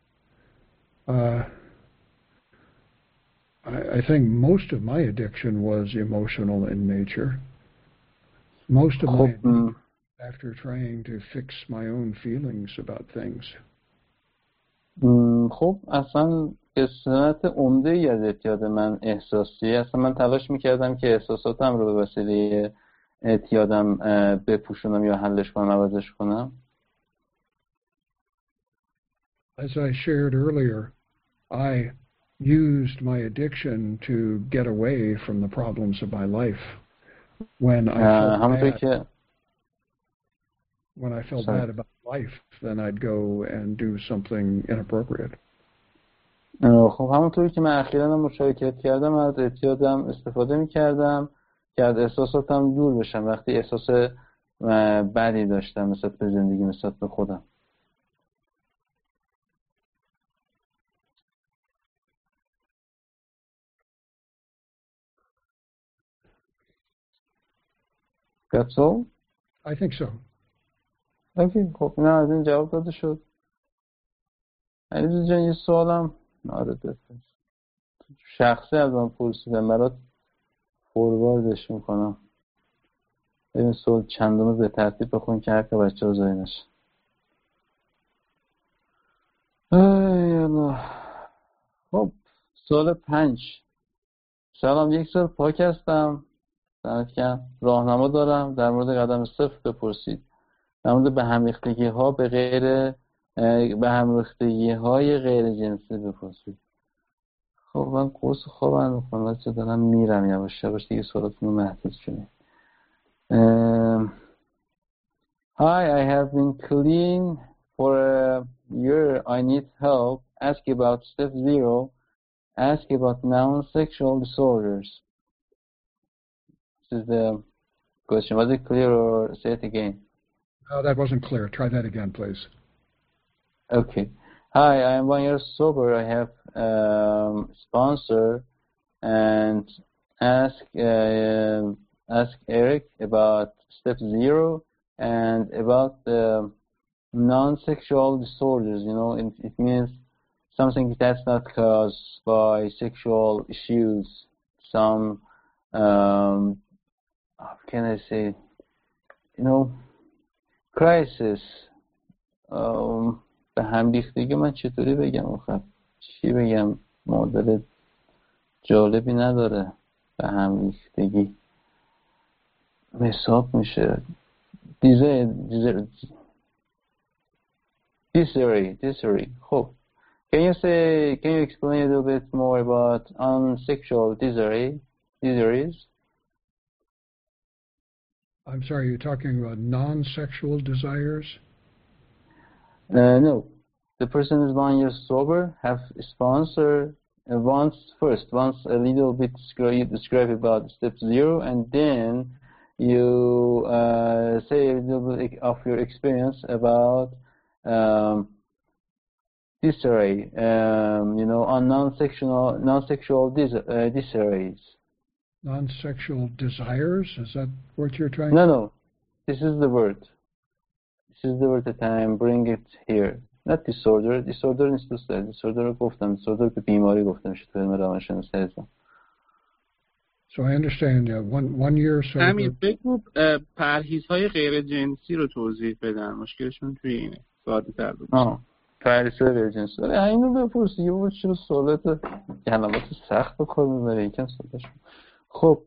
I think most of my addiction was emotional in nature. Most of my after trying to fix my own feelings about things. خب اصلا قسمت عمده‌ای از اعتیاد من احساسیه. اصلا من تلاش میکردم که احساساتم رو به وسیله اعتیادم بپوشونم یا حلش کنم، عوضش کنم. As I shared earlier, I used my addiction to get away from the problems of my life. When I felt bad about life, then I'd go and do something inappropriate. خب همونطوری که من اخیراً مشارکت کردم از اعتیادم استفاده می‌کردم که از احساساتم دور بشم وقتی احساس بدی داشتم نسبت به زندگی، نسبت به خودم. That's all? I think so. Okay, خب نه از این جواب داده شد. علیرضا جان یه سوالم شخصی از من پرسیدم، برات فورواردش میکنم. این سوال چندمه به ترتیب بخون که حق بچه ها زایی نشه. خب سوال 5. سلام، 1 سال پاک هستم. راهنما دارم در مورد قدم 0 بپرسید. در مورد به هم ریختگی‌های غیر جنسی بپرسید. خب من قرص خوابم میکنم چه دارم میرم یواش یواش دیگه سوالاتون رو محدود کنید. Hi, I have been clean for a year. I need help. Ask about step 0. Ask about non-sexual disorders. This is the question. Was it clear or say it again? No, that wasn't clear. Try that again, please. Okay. Hi, I am 1 year sober. I have sponsor and ask Eric about step 0 and about the non-sexual disorders. You know, it means something that's not caused by sexual issues. Some, how can I say, you know, crisis. به هم ریختگی من چطوری بگم آخه؟ چی بگم؟ معادل جالبی نداره. به هم ریختگی حساب میشه dysentery. خب can you explain a little bit more about unsexual dysenteries? I'm sorry, you're talking about non-sexual desires? No. The person is 1 year sober, have a sponsor, wants a little bit describe about step 0, and then you say a little bit of your experience about dysentery, you know, on non-sexual dysenteries. Non-sexual desires? Is that what you're trying to... No. This is the word. This is the word that I am bring it here. Not disorder. Disorder نیست دوست. Disorder رو گفتم. Disorder به بیماری گفتم. شد علم روانشناسی هستم. So I understand. One year sober. همین بگو پرهیزهای غیر جنسی رو توضیح بدن. مشکلشون توی اینه. ساده تر بود. پریسر جنس اینو بپرس یه بود چرا سوالات کلمات سخت به کار میبره یکم سوالش. خب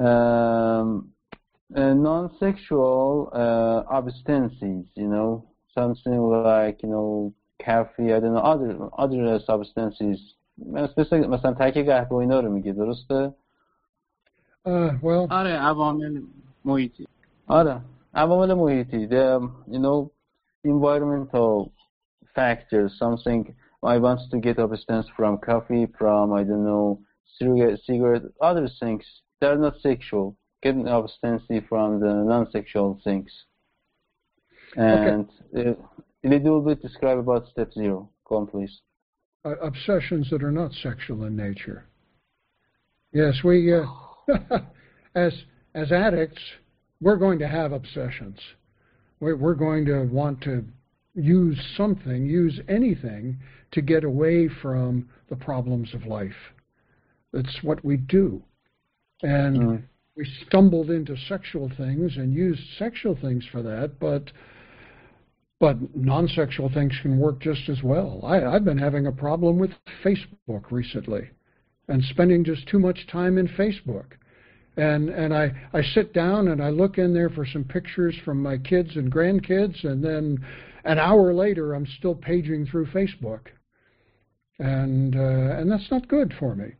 non-sexual abstinences, you know, something like, you know, coffee, I don't know, other substances. مثلا ترک قهوه اینا رو میگه، درسته؟ Well, آره عوامل محیطی. آره عوامل محیطی. The, you know, environmental factors, something I want to get abstinence from coffee, from, I don't know, cigarette, other things. They're not sexual. Getting abstinence from the non-sexual things. And okay. A little bit describe about step 0. Go on, please. Obsessions that are not sexual in nature. Yes, we, as addicts, we're going to have obsessions. We're going to want to use something, use anything to get away from the problems of life. That's what we do. And we stumbled into sexual things and used sexual things for that, but non-sexual things can work just as well. I've been having a problem with Facebook recently and spending just too much time in Facebook. And I sit down and I look in there for some pictures from my kids and grandkids, and then an hour later I'm still paging through Facebook. And that's not good for me.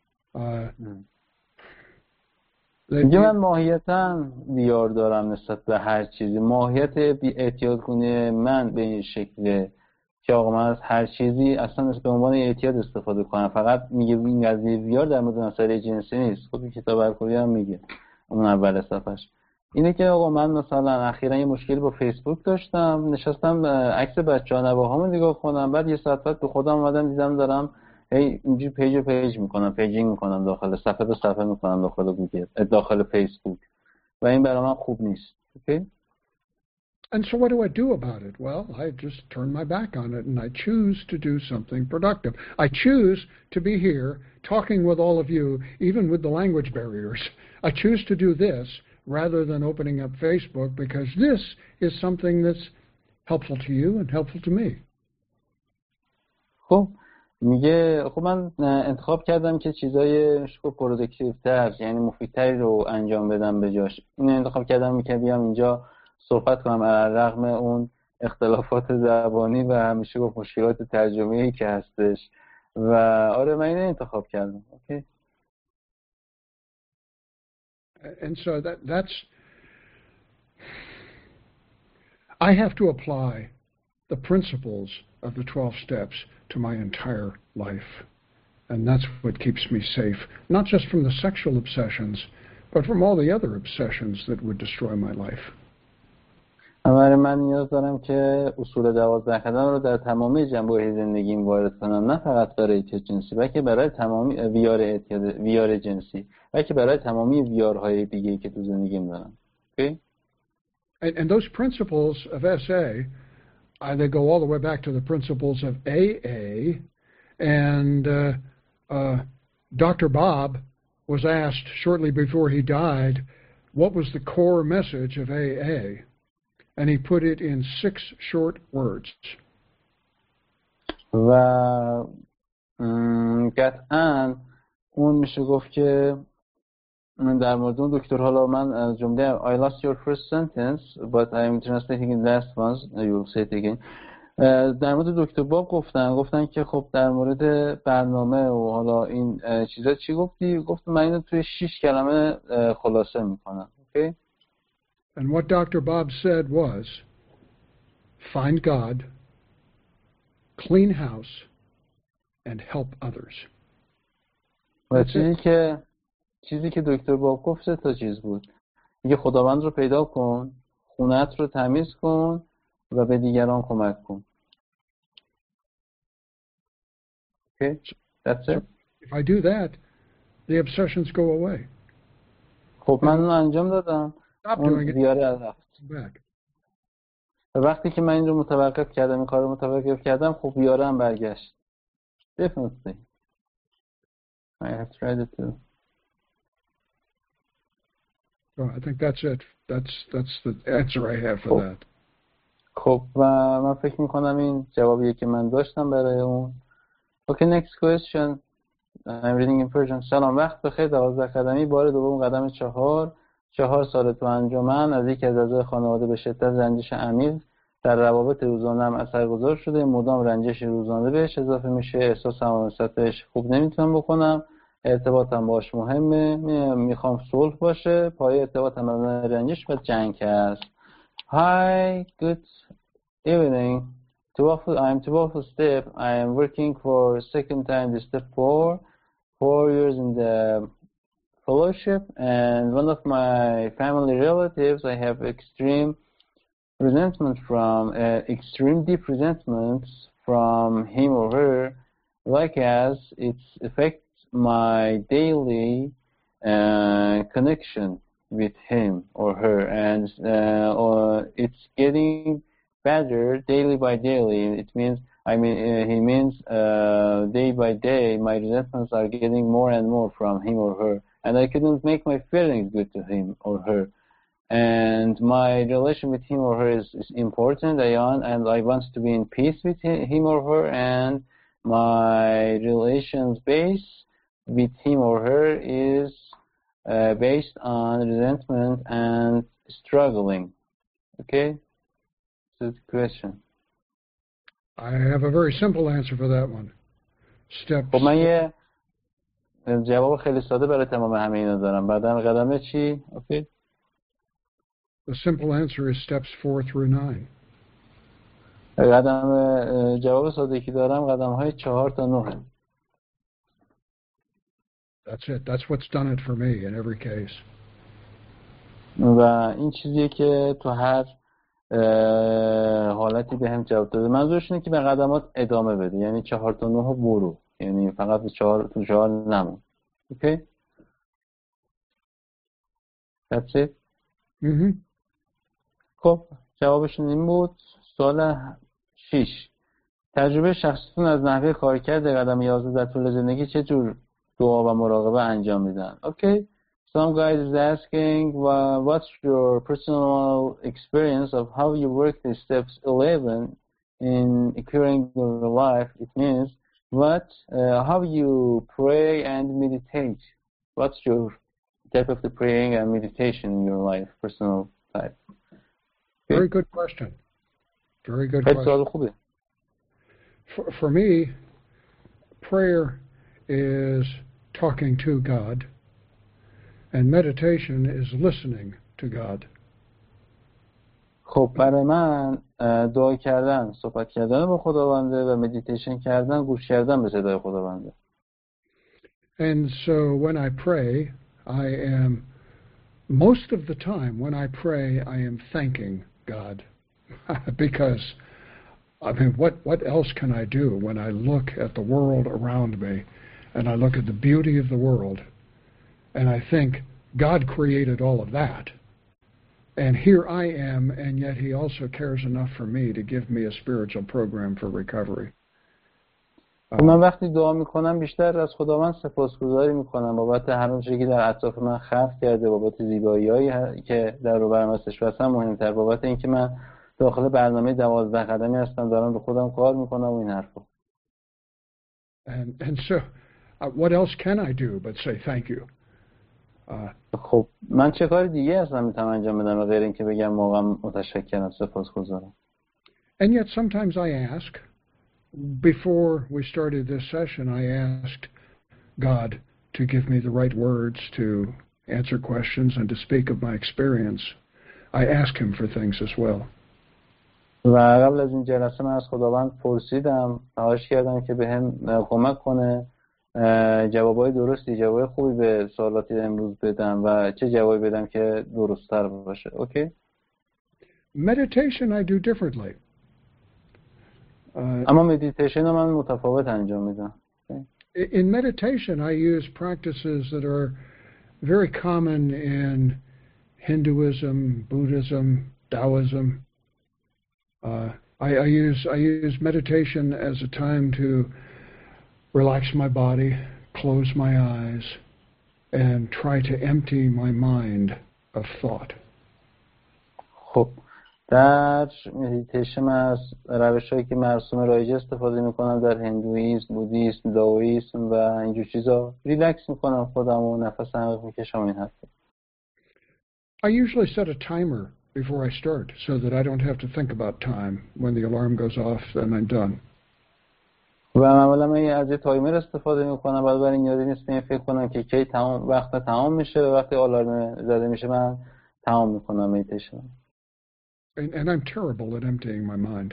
میگه من ماهیتاً بیار دارم نسبت به هر چیزی. ماهیت اعتیاد کنه من به این شکله که آقا من از هر چیزی اصلا به عنوان اعتیاد استفاده کنم. فقط میگه این قضیه بیار در مورد مسئله جنسی نیست. خب این کتاب الکلی هم میگه اون اول صفحش اینه که آقا من مثلا اخیراً یه مشکلی با فیسبوک داشتم، نشستم عکس بچه‌ها نوه‌هامو نگاه کنم، بعد یه ساعت بعد به خودم اومدم دیدم دارم اینجوری پیج میکنم، پیجینگ میکنم داخل صفحه به صفحه میکنم داخل گوگل، داخل فیسبوک، و این برای من خوب نیست. اوکی؟ And so what do I do about it? Well, I just turn my back on it and I choose to do something productive. I choose to be here talking with all of you, even with the language barriers. I choose to do this rather than opening up Facebook because this is something that's helpful to you and helpful to me. خب میگه خب من انتخاب کردم که چیزای پروداکتیوتر یعنی مفیدتری رو انجام بدم به جاش. این انتخاب کردم که بیام اینجا صحبت کنم علیرغم اون اختلافات زبانی و همیشه با مشکلات ترجمه‌ای که هستش و آره من اینو انتخاب کردم. اوکی. And so that's I have to apply the principles of the 12 steps to my entire life. And that's what keeps me safe, not just from the sexual obsessions, but from all the other obsessions that would destroy my life. برای من نیاز دارم که اصول 12 قدم رو در تمامی جنبه‌های زندگیم وارد کنم، نه فقط برای اعتیاد جنسی، بلکه برای تمامی ویار جنسی، بلکه برای تمامی ویارهای دیگه‌ای که تو زندگیم دارم. Okay? And those principles of SA, they go all the way back to the principles of AA. And Dr. Bob was asked shortly before he died, what was the core message of AA? And he put it in 6 short words. و قطعاً اون میشه گفت که من در مورد اون دکتر، حالا من از جمله I lost your first sentence but I'm translating in last ones, you'll say it again. در مورد دکتر باب گفتن که خب در مورد برنامه و حالا این چیزا چی گفتی؟ گفت من اینو توی 6 کلمه خلاصه میکنم. Okay? And what Dr. Bob said was, find God, clean house, and help others. و چیزی که دکتر باب گفت تا چیز بود. میگه خداوند رو پیدا کن، خونت رو تمیز کن و به دیگران کمک کن. Okay? That's it. If I do that, the obsessions go away. خب من اون انجام دادم. اون دیاره رفت. و وقتی که من این رو متوقف کردم، این کار رو متوقف کردم، خب دیاره هم برگشت. Definitely. I have tried it too. Oh, I think that's it. That's the answer I have for that. خب و من فکر میکنم این جوابیه که من داشتم برای اون. Okay, next question. I'm reading in Persian. سلام، وقت بخیر. 12 قدمی بار دوم قدم 4 سال تو انجمن از یکی از اعضای خانواده به شدت رنجش عمیق در روابط روزانه‌ام اثرگذار شده. مدام رنجش روزانه بهش اضافه میشه. احساسم و نسبتش خوب نمیتونم بکنم. ارتباطم باش مهمه. میخوام صلح باشه. پایه ارتباطم با رنجش و جنگ هست. Hi, good evening. I'm 12 step. I am working for second time this step 4 years in the fellowship, and one of my family relatives I have extreme deep resentments from him or her, like as it affects my daily connection with him or her, and or it's getting better daily by daily. It means he means day by day my resentments are getting more and more from him or her, and I couldn't make my feelings good to him or her, and my relation with him or her is important. And I want to be in peace with him or her, and my relations base with him or her is based on resentment and struggling. Okay, that's the question. I have a very simple answer for that one. خب من یه جواب خیلی ساده برای تمام همه اینا دارم. بعدم قدم چی؟ Okay. The simple answer is steps 4 through 9. جواب ساده که دارم قدم‌های 4 تا 9. That's it. That's what's done it for me in every case. و این چیزیه که تو هر حالتی به هم جواب داده. منظورش اینه که به قدمات ادامه بده، یعنی 4 تا 9 برو، یعنی فقط به 4 نمون. اوکی؟ That's it. خب جوابشون این بود. سوال 6. تجربه شخصیتون از نحوه کارکرد قدم 11 در طول زندگی چه جور دعا و مراقبه انجام میدن؟ اوکی. Some guys is asking, what's your personal experience of how you work the steps 11 in occurring your life? It means how you pray and meditate. What's your type of the praying and meditation in your life, personal type? Okay. Very good question. Very good question. For me, prayer is talking to God. And meditation is listening to God. خب برای من دعا کردن، صحبت کردن با خداونده و مدیتیشن کردن، گوش کردن به صدای خداونده. And so when I pray, most of the time when I pray, I am thanking God. Because, I mean, what else can I do when I look at the world around me and I look at the beauty of the world? And I think God created all of that. And here I am, and yet he also cares enough for me to give me a spiritual program for recovery. من وقتی دعا میکنم بیشتر از خداوند سپاسگزاری میکنم بابت هر چیزی که در اطراف من خلق کرده، بابت زیبایی‌هایی که در رو برم ازش، و اصلا مهمتر بابت اینکه من داخل برنامه 12 قدمی هستم، دارم به خودم کار میکنم و این حرفا. And so what else can I do but say thank you? خب من چه کار دیگه اصلا میتونم انجام بدم غیر اینکه بگم واقعا متشکرم، سپاسگزارم. And yet sometimes I ask, before we started this session, I asked God to give me the right words to answer questions and to speak of my experience. I ask him for things as well. و قبل از این جلسه من از خداوند پرسیدم، خواهش کردم که بهم کمک کنه جوابای درستی، جوابای خوبی به سوالاتی امروز بدم و چه جوابی بدم که درست‌تر باشه. اوکی؟ Meditation I do differently. اما مدیتیشن من متفاوت انجام میدم. In meditation I use practices that are very common in Hinduism, Buddhism, Taoism. I use meditation as a time to relax my body, close my eyes, and try to empty my mind of thought. خب در مدیتیشن از روش‌هایی که مرسوم رایجه استفاده میکنم در هندویسم، بودیسم، دائویسم و اینجور چیزا ریلکس میکنم خودم و نفس عمیق میکشم این حرفا. I usually set a timer before I start so that I don't have to think about time. When the alarm goes off, then I'm done. و معمولا من از یه تایمر استفاده میکنم، بنابراین نیازی نیست به فکر کنم که کی وقت تمام میشه و وقتی آلارم زده میشه من تمام میکنم مدیتیشن. And I'm terrible at emptying my mind.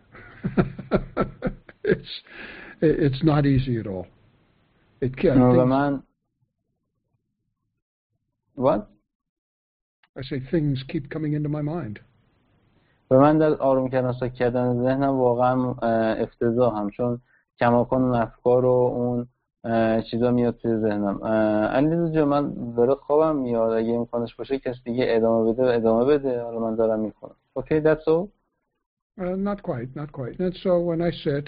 It's not easy at all. It can't. What? I say things keep coming into my mind. و من در آروم کردن ذهنم واقعا افتضاحم، چون کماکان اون افکار و اون چیزا میاد توی ذهنم. علیرضا جان من داره خوابم میاد، اگه امکانش باشه کسی دیگه ادامه بده، حالا من دارم میخونم. Okay, that's all? Not quite. And so when I sit,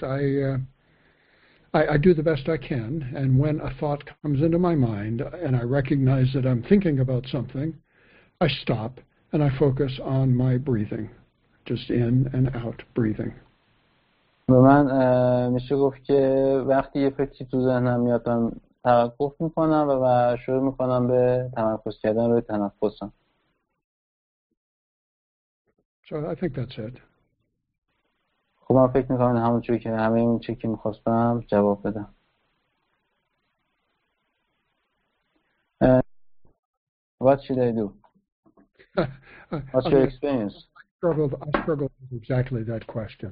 I do the best I can, and when a thought comes into my mind and I recognize that I'm thinking about something, I stop and I focus on my breathing, just in and out breathing. و من میشه گفت که وقتی یه فکری تو ذهنم میاد من توقف میکنم و شروع میکنم به تمرکز کردن روی تنفسم. So I think that's it. خب من فکر میکنم همون چیزی که همه اون چیزی که میخواستم جواب بدم. What should I do? What's your experience? I struggled with exactly that question.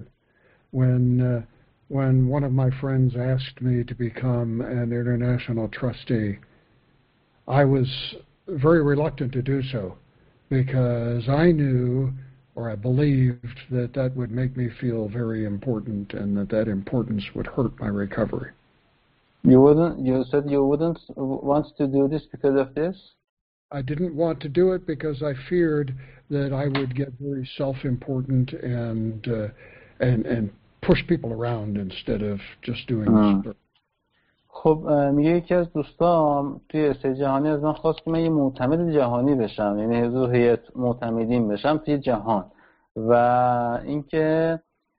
When one of my friends asked me to become an international trustee, I was very reluctant to do so because I knew or I believed that would make me feel very important and that importance would hurt my recovery. You said you wouldn't want to do this because of this? I didn't want to do it because I feared that I would get very self-important and push people around instead of just doing this. خب میگه یکی از دوستام توی استه جهانی از من خواست که من یه معتمد جهانی بشم، یعنی حضور هیئت معتمدین بشم توی جهان، و اینکه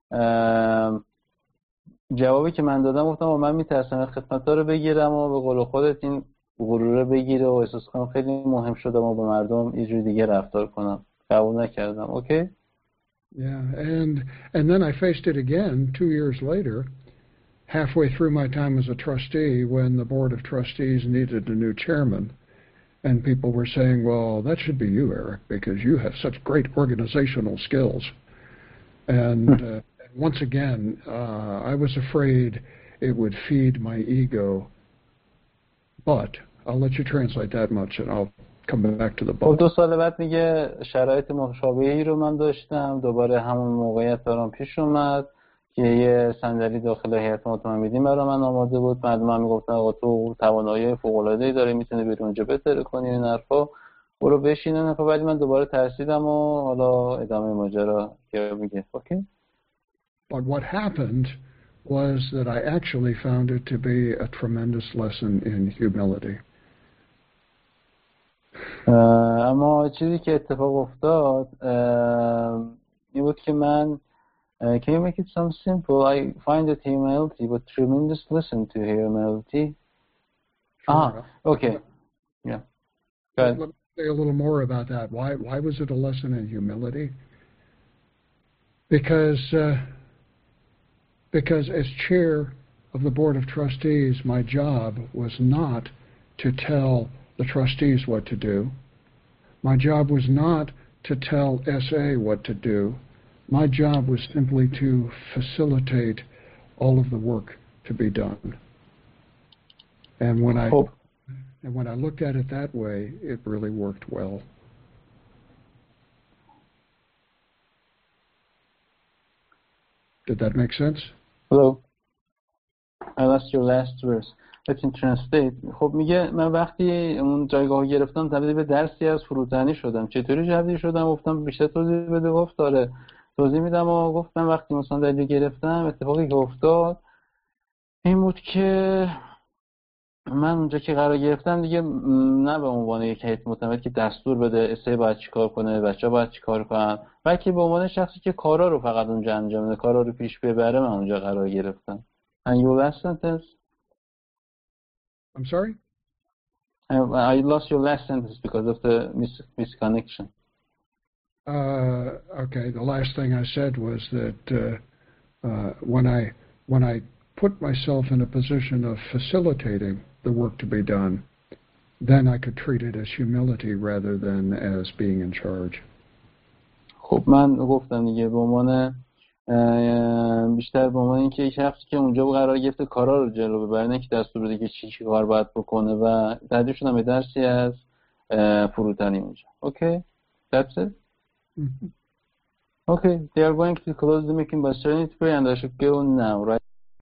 جوابی که من دادم گفتم من میترسم خدمت‌ها رو بگیرم و به قول خودت این غرور بگیره و احساس کنم خیلی مهم شدم و با مردم یه جور دیگه رفتار کنم. قبول نکردم. اوکی؟ Yeah, and then I faced it again 2 years later, halfway through my time as a trustee, when the board of trustees needed a new chairman, and people were saying, well, that should be you, Eric, because you have such great organizational skills. And once again, I was afraid it would feed my ego, but I'll let you translate that much and I'll come back to the book. 2 سال بعد میگه شرایط مشابهی رو من داشتم، دوباره همون موقعیت برام پیش اومد که یه صندلی داخل هیئت معتمدین برای من آماده بود. مردم میگفتن آقا تو توانایی فوق‌العاده‌ای داری، میتونی بری اونجا بهتر کنی این حرفا، برو بشین اون حرفا. ولی من دوباره ترسیدم و حالا ادامه ماجرا که میگه. اوکی. But what happened was that I actually found it to be a tremendous lesson in humility. اما چیزی که اتفاق افتاد این بود که من can you make it some simple? I find that humility was tremendous lesson to humility. Sure. Okay. Yeah. Go ahead. Let me say a little more about that. Why was it a lesson in humility? Because as chair of the board of trustees, my job was not to tell the trustees what to do. My job was not to tell SA what to do. My job was simply to facilitate all of the work to be done. And when I looked at it that way, it really worked well. Did that make sense? Hello. I lost your last verse. Let me translate. خب میگه من وقتی اون جایگاه گرفتم تبدیل به درسی از فروتنی شدم. چطوری تبدیل شدم؟ گفتم بیشتر توضیح بده. گفت آره توضیح میدم و گفتم وقتی مثلا دلیل گرفتم اتفاقی که افتاد این بود که من اونجا که قرار گرفتم دیگه نه به عنوان یک هیئت معتمد که دستور بده اسای باید چیکار کنه، بچه‌ها باید چیکار کنن، بلکه به عنوان شخصی که کارا رو فقط اونجا انجام بده، کارا رو پیش ببره من اونجا قرار گرفتم. And your last sentence? I'm sorry? I lost your last sentence because of the misconnection. Okay, the last thing I said was that when I put myself in a position of facilitating the work to be done, then I could treat it as humility rather than as being in charge. خب من گفتم دیگه به عنوان بیشتر به عنوان اینکه یک شخصی که اونجا قرار گرفته کارا رو جلو ببره، نه که دستور بده که چی کار باید بکنه، و تبدیل شدم به درسی از فروتنی اونجا. Okay, that's it. Okay, they are going to close the meeting by serenity prayer and I should go now, right?